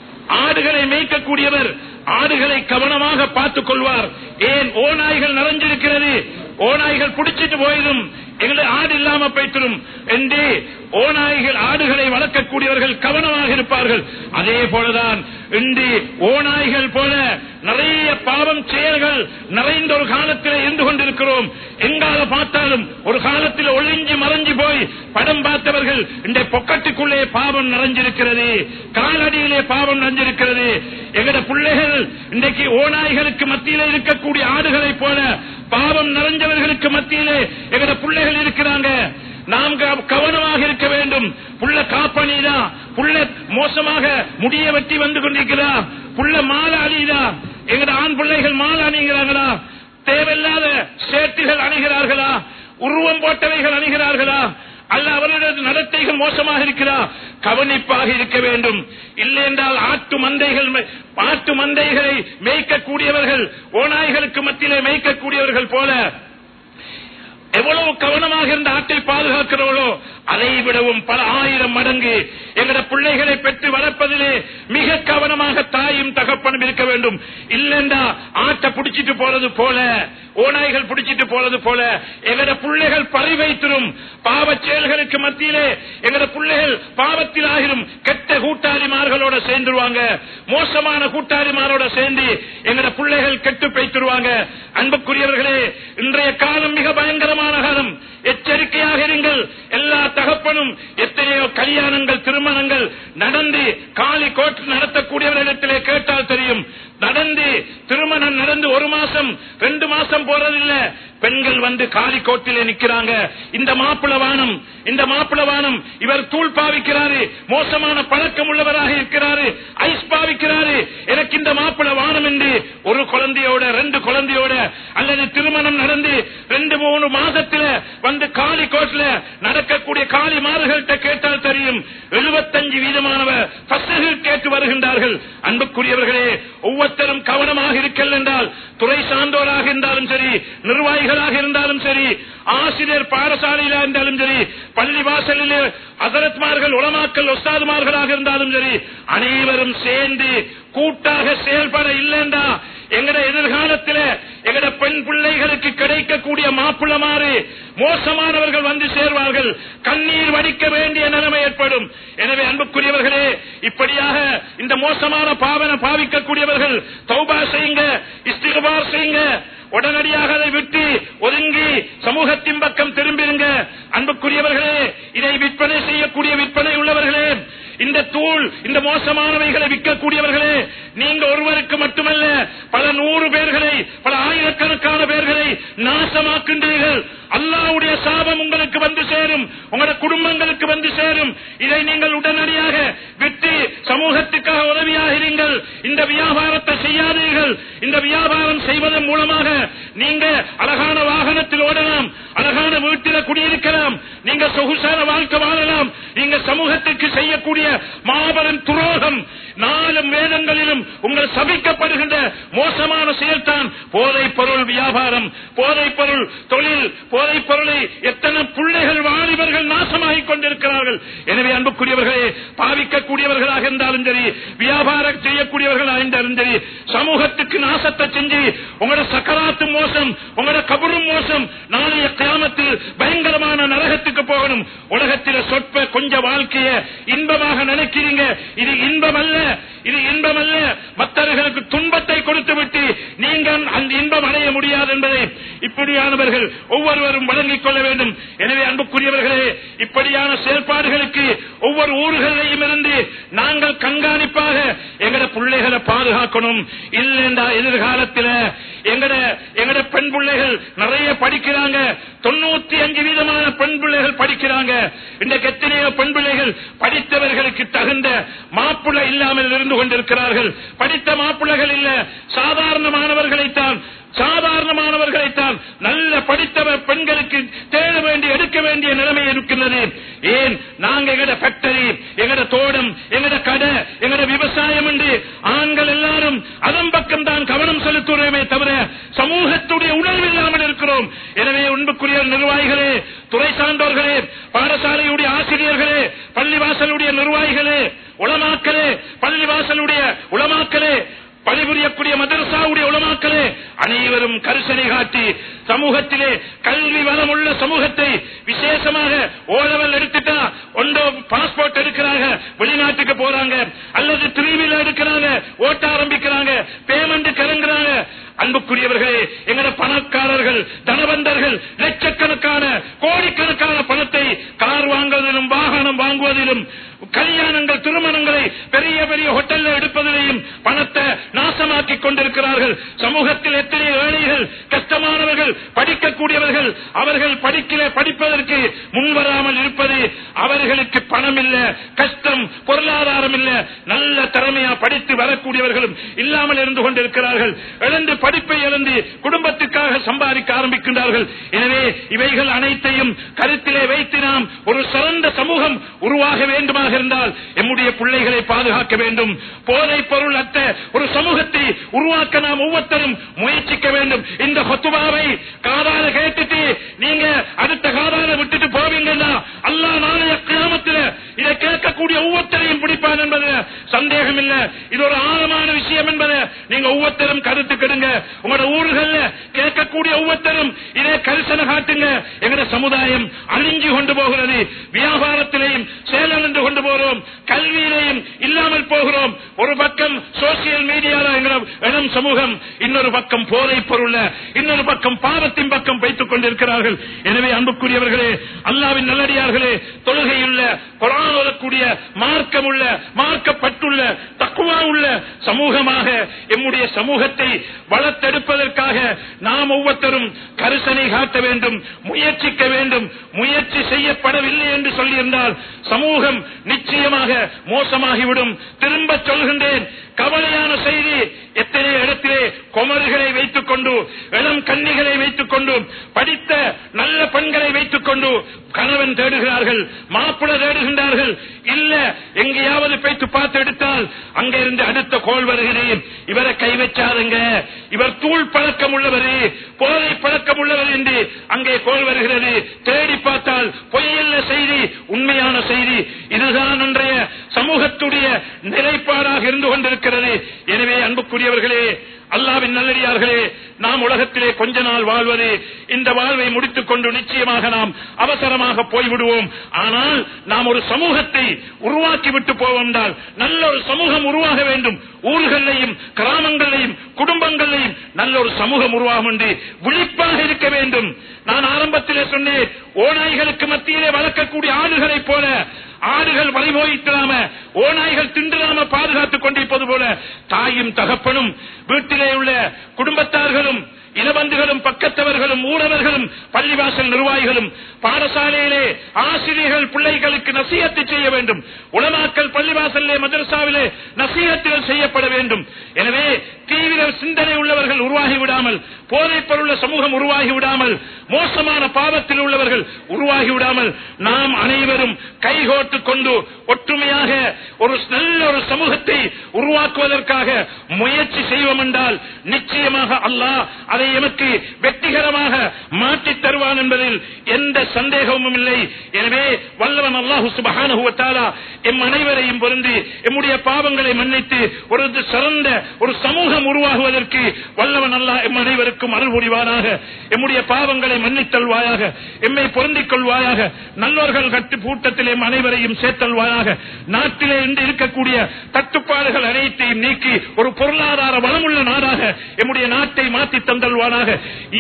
Speaker 1: ஆடுகளை மேய்க்கக்கூடியவர் ஆடுகளை கவனமாக பார்த்துக் கொள்வார். ஏன் ஓநாய்கள் நிறைஞ்சிருக்கிறது, ஓநாய்கள் பிடிச்சிட்டு போயிடும், எங்களை ஆடு இல்லாம போய்த்திடும் என்று ஓநாய்கள் ஆடுகளை வளர்க்கக்கூடியவர்கள் கவனமாக இருப்பார்கள். அதே போலதான் இன்று ஓநாய்கள் போல நிறைய பாவம் செயல்கள் நிறைந்த ஒரு காலத்தில் இருந்து கொண்டிருக்கிறோம். எங்கால பார்த்தாலும் ஒரு காலத்தில் ஒளிஞ்சு மறைஞ்சு போய் படம் பார்த்தவர்கள் இந்த பொக்கட்டுக்குள்ளே பாவம் நிறைஞ்சிருக்கிறது, காலடியிலே பாவம் நிறைஞ்சிருக்கிறது. எங்கட பிள்ளைகள் இன்றைக்கு ஓநாய்களுக்கு மத்தியிலே இருக்கக்கூடிய ஆடுகளை போல பாவம் நிறைஞ்சவர்களுக்கு மத்தியிலே எங்கட பிள்ளைகள் இருக்கிறாங்க. நாம் கவனமாக இருக்க வேண்டும். புள்ள காப்பணிதா, புள்ள மோசமாக முடிய வெட்டி வந்து கொண்டிருக்கிறா, புள்ள மாலை அணிதா, எங்கட ஆண் பிள்ளைகள் மாலை அணிகிறார்களா, தேவையில்லாத சேட்டுகள் அணிகிறார்களா, உருவம் போட்டவைகள் அணிகிறார்களா, அல்ல அவர்களுடைய நடத்தைகள் மோசமாக இருக்கிறா, கவனிப்பாக இருக்க வேண்டும். இல்லை என்றால் ஆட்டு மந்தைகள் ஆட்டு மந்தைகளை மேய்க்கக்கூடியவர்கள் ஓநாய்களுக்கு மத்தியிலே மேய்க்கக்கூடியவர்கள் போல எவ்வளவு கவனமாக இருந்த ஆட்டை பாதுகாக்கிறவளோ அதை விடவும் பல ஆயிரம் மடங்கு எங்கட பிள்ளைகளை பெற்று வளர்ப்பதிலே மிக கவனமாக தாயும் தகப்பனும் இருக்க வேண்டும். இல்லைண்டா ஆட்டை பிடிச்சிட்டு போறது போல ஓநாய்கள் பிடிச்சிட்டு போறது போல எங்கட பிள்ளைகள் பறிவைத்திரும். பாவ செயல்களுக்கு மத்தியிலே எங்கட பிள்ளைகள் பாவத்தில் ஆகிரும். கெட்ட கூட்டாளிமார்களோட சேர்ந்துருவாங்க, மோசமான கூட்டாளிமாரோட சேர்ந்து எங்கட பிள்ளைகள் கெட்டு பேய்த்துருவாங்க. அன்புக்குரியவர்களே, இன்றைய காலம் மிக பயங்கரமான காலம். எச்சரிக்கையாக இருங்கள். எல்லா தகப்பனும் எத்தனையோ கல்யாணங்கள் திருமணங்கள் நடந்து காலி கோட் நடத்தக்கூடியவர்களிடத்திலே கேட்டால் தெரியும். நடந்து திருமணம் நடந்து ஒரு மாசம் ரெண்டு மாசம் போறதில்லை, பெண்கள் வந்து காலி கோட்டிலே நிக்கிறாங்க. இந்த மாப்பிள வானம் இந்த மாப்பிள வானம் இவர் தூள் பாவிக்கிறாரு, மோசமான பழக்கம் உள்ளவராக இருக்கிறாரு, ஐஸ் பாவிக்கிறாரு, எனக்கு இந்த மாப்பிள வானம் என்று ஒரு குழந்தையோட ரெண்டு குழந்தையோட அல்லது திருமணம் நடந்து ரெண்டு மூணு மாதத்துல வந்து காலி கோட்ல நடக்கக்கூடிய காலி மாறுகள்கிட்ட கேட்டால் தெரியும். எழுபத்தஞ்சு வீதமானவர் கேட்டு வருகின்றார்கள். அன்புக்குரியவர்களே, ஒவ்வொருத்தரும் கவனமாக இருக்கல் என்றால் துறை சார்ந்தோராக இருந்தாலும் சரி, நிர்வாகிகளாக இருந்தாலும் சரி, ஆசிரியர் பாடசாலையில இருந்தாலும் சரி, பள்ளி வாசலிலே ஹஸரத்மார்கள் உலமாக்கள் உஸ்தாதுமார்களாக இருந்தாலும் சரி, அனைவரும் சேர்ந்து கூட்டாக செயல்பட இல்லைண்டா எங்கட எதிர்காலத்தில் எங்கட பெண் பிள்ளைகளுக்கு கிடைக்கக்கூடிய மாப்பிள்ளமாறு மோசமானவர்கள் வந்து சேர்வார்கள். கண்ணீர் வடிக்க வேண்டிய நிலைமை ஏற்படும். எனவே அன்புக்குரியவர்களே, இப்படியாக இந்த மோசமான பாவனை பாவிக்கக்கூடியவர்கள் தௌபா செய்யுங்க, இஸ்திக்பார் செய்யுங்க. உடனடியாக அதை விட்டு ஒதுங்கி சமூகத்தின் பக்கம் திரும்பிருங்க. அன்புக்குரியவர்களே, இதை விற்பனை செய்யக்கூடிய விற்பனை உள்ளவர்களே, இந்த தூள் இந்த மோசமானவைகளை விற்கக்கூடியவர்களே, நீங்க ஒருவருக்கு மட்டுமல்ல பல நூறு பேர்களை பல ஆயிரக்கணக்கான பேர்களை நாசமாக்கின்றீர்கள். அல்லாஹ்வுடைய சாபம் உங்களுக்கு வந்து சேரும், உங்களுடைய குடும்பங்களுக்கு வந்து சேரும். இதை நீங்கள் உடனடியாக விட்டு சமூகத்துக்காக உதவியாக இருங்கள். இந்த வியாபாரத்தை செய்யாதீர்கள். இந்த வியாபாரம் செய்வதன் மூலமாக நீங்க அழகான வாகனத்தில் ஓடலாம், அழகான வீட்டில் குடியிருக்கலாம், நீங்க சொகுசான வாழ்க்கை வாழலாம். நீங்க சமூகத்திற்கு செய்யக்கூடிய மாபெரும் துரோகம். நாலும் வேதங்களிலும் உங்கள் சபிக்கப்படுகின்ற மோசமான செயல்தான் போதைப் பொருள் வியாபாரம், போதைப் பொருள் தொழில். போதைப் பொருளை எத்தனை பிள்ளைகள் வாலிபர்கள் நாசமாகிக் கொண்டிருக்கிறார்கள். எனவே அன்புக்குரியவர்களே, பாவிக்கக்கூடியவர்களாக இருந்தாலும் சரி, வியாபாரம் செய்யக்கூடியவர்களாக இருந்தாலும் சரி, சமூகத்துக்கு நாசத்தை செஞ்சு உங்களோட சக்கராத்து மோசம், உங்களோட கபரும் மோசம், நாளைய கியாமத்தில் பயங்கரமான நரகத்துக்கு போகணும். உலகத்தில் சொற்ப கொஞ்ச வாழ்க்கைய இன்பமாக நினைக்கிறீங்க. இது இன்பம் அல்ல, இது இன்பம் அல்ல. மற்றவர்களுக்கு துன்பத்தை கொடுத்து விட்டு நீங்கள் அந்த இன்பம் அடைய முடியாது என்பதை இப்படியானவர்கள் ஒவ்வொருவரும் வழங்கிக் கொள்ள வேண்டும். எனவே அன்புக்குரியவர்களே, இப்படியான செயல்பாடுகளுக்கு ஒவ்வொரு ஊர்களிலும் இருந்து நாங்கள் கண்காணிப்பாக எங்கட பிள்ளைகளை பாதுகாக்கணும். இல்லைண்டா எதிர்காலத்தில் எங்கட எங்கட பெண் பிள்ளைகள் நிறைய படிக்கிறாங்க, தொண்ணூத்தி அஞ்சு வீதமான பெண் பிள்ளைகள் படிக்கிறாங்க. இன்றைக்கு எத்தனையோ பெண் பிள்ளைகள் படித்தவர்களுக்கு தகுந்த மாப்பிள்ளை இல்லாமல் இருந்து கொண்டிருக்கிறார்கள். படித்த மாப்பிள்ளைகள் இல்ல, சாதாரணமானவர்களைத்தான் சாதாரணமானவர்களைத்தான் நல்ல படித்தவர் பெண்களுக்கு தேட வேண்டிய எடுக்க வேண்டிய நிலைமை இருக்கின்றது. ஏன்? நாங்க எங்கட ஃபேக்டரி, எங்கட தோட்டம், எங்கட கடை, எங்கட விவசாயம் என்று ஆண்கள் எல்லாரும் அதன் பக்கம் தான் கவனம் செலுத்துகிறோமே தவிர சமூகத்துடைய உணர்வு இல்லாமல் இருக்கிறோம். எனவே அன்புக்குரிய நிர்வாகிகளே, துறை சார்ந்தோர்களே, பாடசாலையுடைய ஆசிரியர்களே, பள்ளிவாசலுடைய நிர்வாகிகளே, உலமாக்களே, பள்ளிவாசலுடைய உலமாக்களே, பணிபுரியக்கூடிய மதரசாவுடைய உலமாக்களே, அனைவரும் கரிசனை காட்டி சமூகத்திலே கல்வி வளம் உள்ள சமூகத்தை, விசேஷமாக ஓலவல் எடுத்துட்டா ஒன்றோ பாஸ்போர்ட் எடுக்கிறாங்க, வெளிநாட்டுக்கு போறாங்க, அல்லது திருவிழா எடுக்கிறாங்க, ஓட்ட ஆரம்பிக்கிறாங்க, பேமெண்ட் கலங்குறாங்க. அன்புக்குரியவர்களே, எங்கட பணக்காரர்கள் தனவந்தர்கள் லட்சக்கணக்கான கோடிக்கணக்கான பணத்தை கார் வாங்குவதிலும் வாகனம் வாங்குவதிலும் கல்யாணங்கள் திருமணங்களை பெரிய பெரிய ஹோட்டல்ல எடுப்பதிலையும் பணத்தை நாசமாக்கி கொண்டிருக்கிறார்கள். சமூகத்தில் எத்தனை ஏழைகள் கஷ்டமானவர்கள் படிக்கக்கூடியவர்கள் அவர்கள் படிக்கிற படிப்பதற்கு முன்வராமல் இருப்பது அவர்களுக்கு பணம் இல்ல, கஷ்டம், பொருளாதாரம் இல்ல, நல்ல திறமையா படித்து வரக்கூடியவர்களும் இல்லாமல் இருந்து கொண்டிருக்கிறார்கள். இழந்து படிப்பை இழந்து குடும்பத்துக்காக சம்பாதிக்க ஆரம்பிக்கின்றார்கள். எனவே இவைகள் அனைத்தையும் கருத்திலே வைத்து நாம் ஒரு சிறந்த சமூகம் உருவாக வேண்டுமாக இருந்தால் எம்முடைய பிள்ளைகளை பாதுகாக்க வேண்டும். போதைப் பொருள் அற்ற ஒரு சமூகத்தை உருவாக்க நாம் ஒவ்வொருத்தரும் முயற்சிக்க வேண்டும். இந்த ஹுத்பாவை காதால கேட்டுட்டு நீங்க அடுத்த காதால விட்டுட்டு போவீங்கன்னா அல்லாஹ் நாளைய கியாமத்தில் இதை கேட்கக்கூடிய ஒவ்வொருத்தரையும் பிடிப்பான் என்பது சந்தேகம் இல்லை. இது ஒரு ஆழமான விஷயம் என்பதை நீங்க ஒவ்வொருத்தரும் கருத்து கெடுங்க. உங்களோட ஊர்கள்ல கேட்கக்கூடிய ஒவ்வொருத்தரும் இதே கரிசனை காட்டுங்க. எங்களுடைய சமுதாயம் அழிஞ்சு கொண்டு போகிறது. வியாபாரத்திலையும் சேலம் என்று கொண்டு போகிறோம், கல்வியிலையும் இல்லாமல் போகிறோம். ஒரு பக்கம் சோசியல் மீடியால இளம் சமூகம், இன்னொரு பக்கம் போதை பொருள், இன்னொரு பக்கம் பாவத்தின் பக்கம் வைத்துக் கொண்டிருக்கிறார்கள். எனவே அன்புக்குரியவர்களே, அல்லாஹ்வின் நல்லடியார்களே, தொழுகையுள்ள, குர்ஆன் ஓதக்கூடிய, மார்க்கமுள்ள, மார்க்கப்பட்டுள்ள, தக்வா உள்ள சமூகமாக எம்முடைய சமூகத்தை வளர்த்தெடுப்பதற்காக நாம் ஒவ்வொருத்தரும் கரிசனை காட்ட வேண்டும், முயற்சிக்க வேண்டும். முயற்சி செய்யப்படவில்லை என்று சொல்லியிருந்தால் சமூகம் நிச்சயமாக மோசமாகிவிடும். திரும்ப சொல்கின்றேன், கவலையான செய்தி. எத்தனை இடத்திலே குமரிகளை வைத்துக் கொண்டு, இளம் கன்னிகளை வைத்துக் கொண்டு, படித்த நல்ல பெண்களை வைத்துக் கொண்டு கணவன் தேடுகிறார்கள், மாப்பிள தேடுகின்றார்கள். இல்ல, எங்கேயாவது போய்த்து பார்த்து எடுத்தால் அங்கே இருந்து அடுத்த கோல் வருகிறேன், இவரை கை வச்சாருங்க, இவர் தூள் பழக்கம் உள்ளவர், போதை பழக்கம் உள்ளவர் என்று அங்கே கோல் வருகிறது. தேடி பார்த்தால் பொய்யல்ல செய்தி, உண்மையான செய்தி. இதுதான் இன்றைய சமூகத்துடைய நிலைப்பாடாக இருந்து கொண்டிருக்கிறது. எனவே அன்புக்குரியவர்களே, அல்லாஹ்வின் நல்லடியார்களே, நாம் உலகத்திலே கொஞ்ச நாள் வாழ்வது, இந்த வாழ்வை முடித்துக் கொண்டு நிச்சயமாக நாம் அவசரமாக போய்விடுவோம். ஆனால் நாம் ஒரு சமூகத்தை உருவாக்கி விட்டு போவதால் நல்ல ஒரு சமூகம் உருவாக வேண்டும். ஊர்களையும் கிராமங்களையும் குடும்பங்களையும் நல்ல ஒரு சமூகம் உருவாகும் என்று விழிப்பாக இருக்க வேண்டும். நான் ஆரம்பத்திலே சொன்னேன், ஓநாய்களுக்கு மத்தியிலே வளர்க்கக்கூடிய ஆடுகளைப் போல ஆடுகள் வழிபோயிட்டாம, ஓநாய்கள் திண்டுலாம பாதுகாத்துக் கொண்டிருப்பது போல தாயும் தகப்பனும் வீட்டிலே உள்ள குடும்பத்தார்களும் இனபந்துகளும் பக்கத்தவர்களும் ஊரவர்களும் பள்ளிவாசல் நிர்வாகிகளும் பாடசாலையிலே ஆசிரியர்கள் பிள்ளைகளுக்கு நசீஹத்து செய்ய வேண்டும். உலமாக்கள் பள்ளிவாசலிலே மதரசாவிலே நசீஹத்துகள் செய்யப்பட வேண்டும். எனவே தீவிர சிந்தனை உள்ளவர்கள் உருவாகி விடாமல், போதைப் பொருள் சமூகம் உருவாகி விடாமல், மோசமான பாவத்தில் உள்ளவர்கள் உருவாகி விடாமல் நாம் அனைவரும் கைகோட்டுக் கொண்டு ஒற்றுமையாக ஒரு நல்ல ஒரு சமூகத்தை உருவாக்குவதற்காக முயற்சி செய்வோம் என்றால் நிச்சயமாக அல்லாஹ் அதை எமக்கு வெற்றிகரமாக மாற்றித் தருவான் என்பதில் எந்த சந்தேகமும் இல்லை. எனவே வல்லவன் அல்லாஹ் சுப்ஹானஹு வ தஆலா எம் அனைவரையும் பொருந்தி எம்முடைய பாவங்களை மன்னித்து ஒரு சிறந்த ஒரு சமூகம் உருவாகுவதற்கு வல்லவன் அல்லாஹ் எம் அனைவருக்கும் அருள் புரிவானாக. எம்முடைய பாவங்களை மன்னித்தல்வாயாக, எம்மை பொருந்திக் கொள்வாயாக, நல்லோர்கள் கட்டு கூட்டத்தில் எம் அனைவரையும் சேர்த்தல்வாயாக. நாட்டிலே இன்று இருக்கக்கூடிய தட்டுப்பாடுகள் அனைத்தையும் நீக்கி ஒரு பொருளாதார வளமுள்ள நாடாக எம்முடைய நாட்டை மாற்றி தந்தல்வானாக.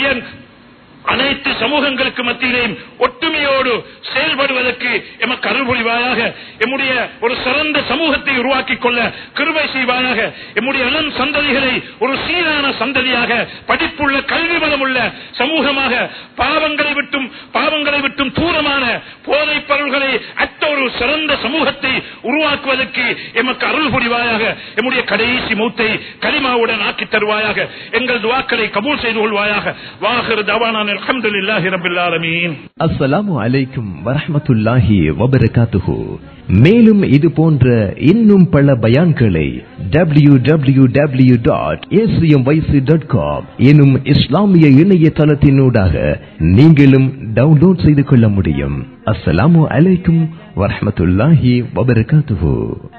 Speaker 1: அனைத்து சமூகங்களுக்கு மத்தியிலேயும் ஒற்றுமையோடு செயல்படுவதற்கு எமக்கு அருள் புரிவாயாக. எம்முடைய ஒரு சிறந்த சமூகத்தை உருவாக்கிக் கொள்ள கிருபை செய்வாயாக. எம்முடைய இளம் சந்ததிகளை ஒரு சீரான சந்ததியாக, படிப்புள்ள கல்வி வளமுள்ள சமூகமாக, பாவங்களை விட்டும் பாவங்களை விட்டும் தூரமான போதைப் பொருள்களை அற்ற ஒரு சிறந்த சமூகத்தை உருவாக்குவதற்கு எமக்கு அருள் புரிவாயாக. எம்முடைய கடைசி மூத்தை கலிமாவுடன் ஆக்கி தருவாயாக. எங்கள் துஆக்களை கபூல் செய்து கொள்வாயாக. வாஹிர் தவானா அல்ஹம்துலில்லாஹி ரப்பில் ஆலமீன்.
Speaker 2: அஸ்ஸலாமு அலைக்கும் வரஹ்மத்துல்லாஹி வபரகாத்துஹு. மேலும் இது போன்ற இன்னும் பல பயான்களை W W W dot A C M Y C dot com எனும் இஸ்லாமிய இணையதளத்தினூடாக நீங்களும் டவுன்லோட் செய்து கொள்ள முடியும். அஸ்ஸலாமு அலைக்கும் வரஹ்மத்துல்லாஹி வபரகாத்துஹு.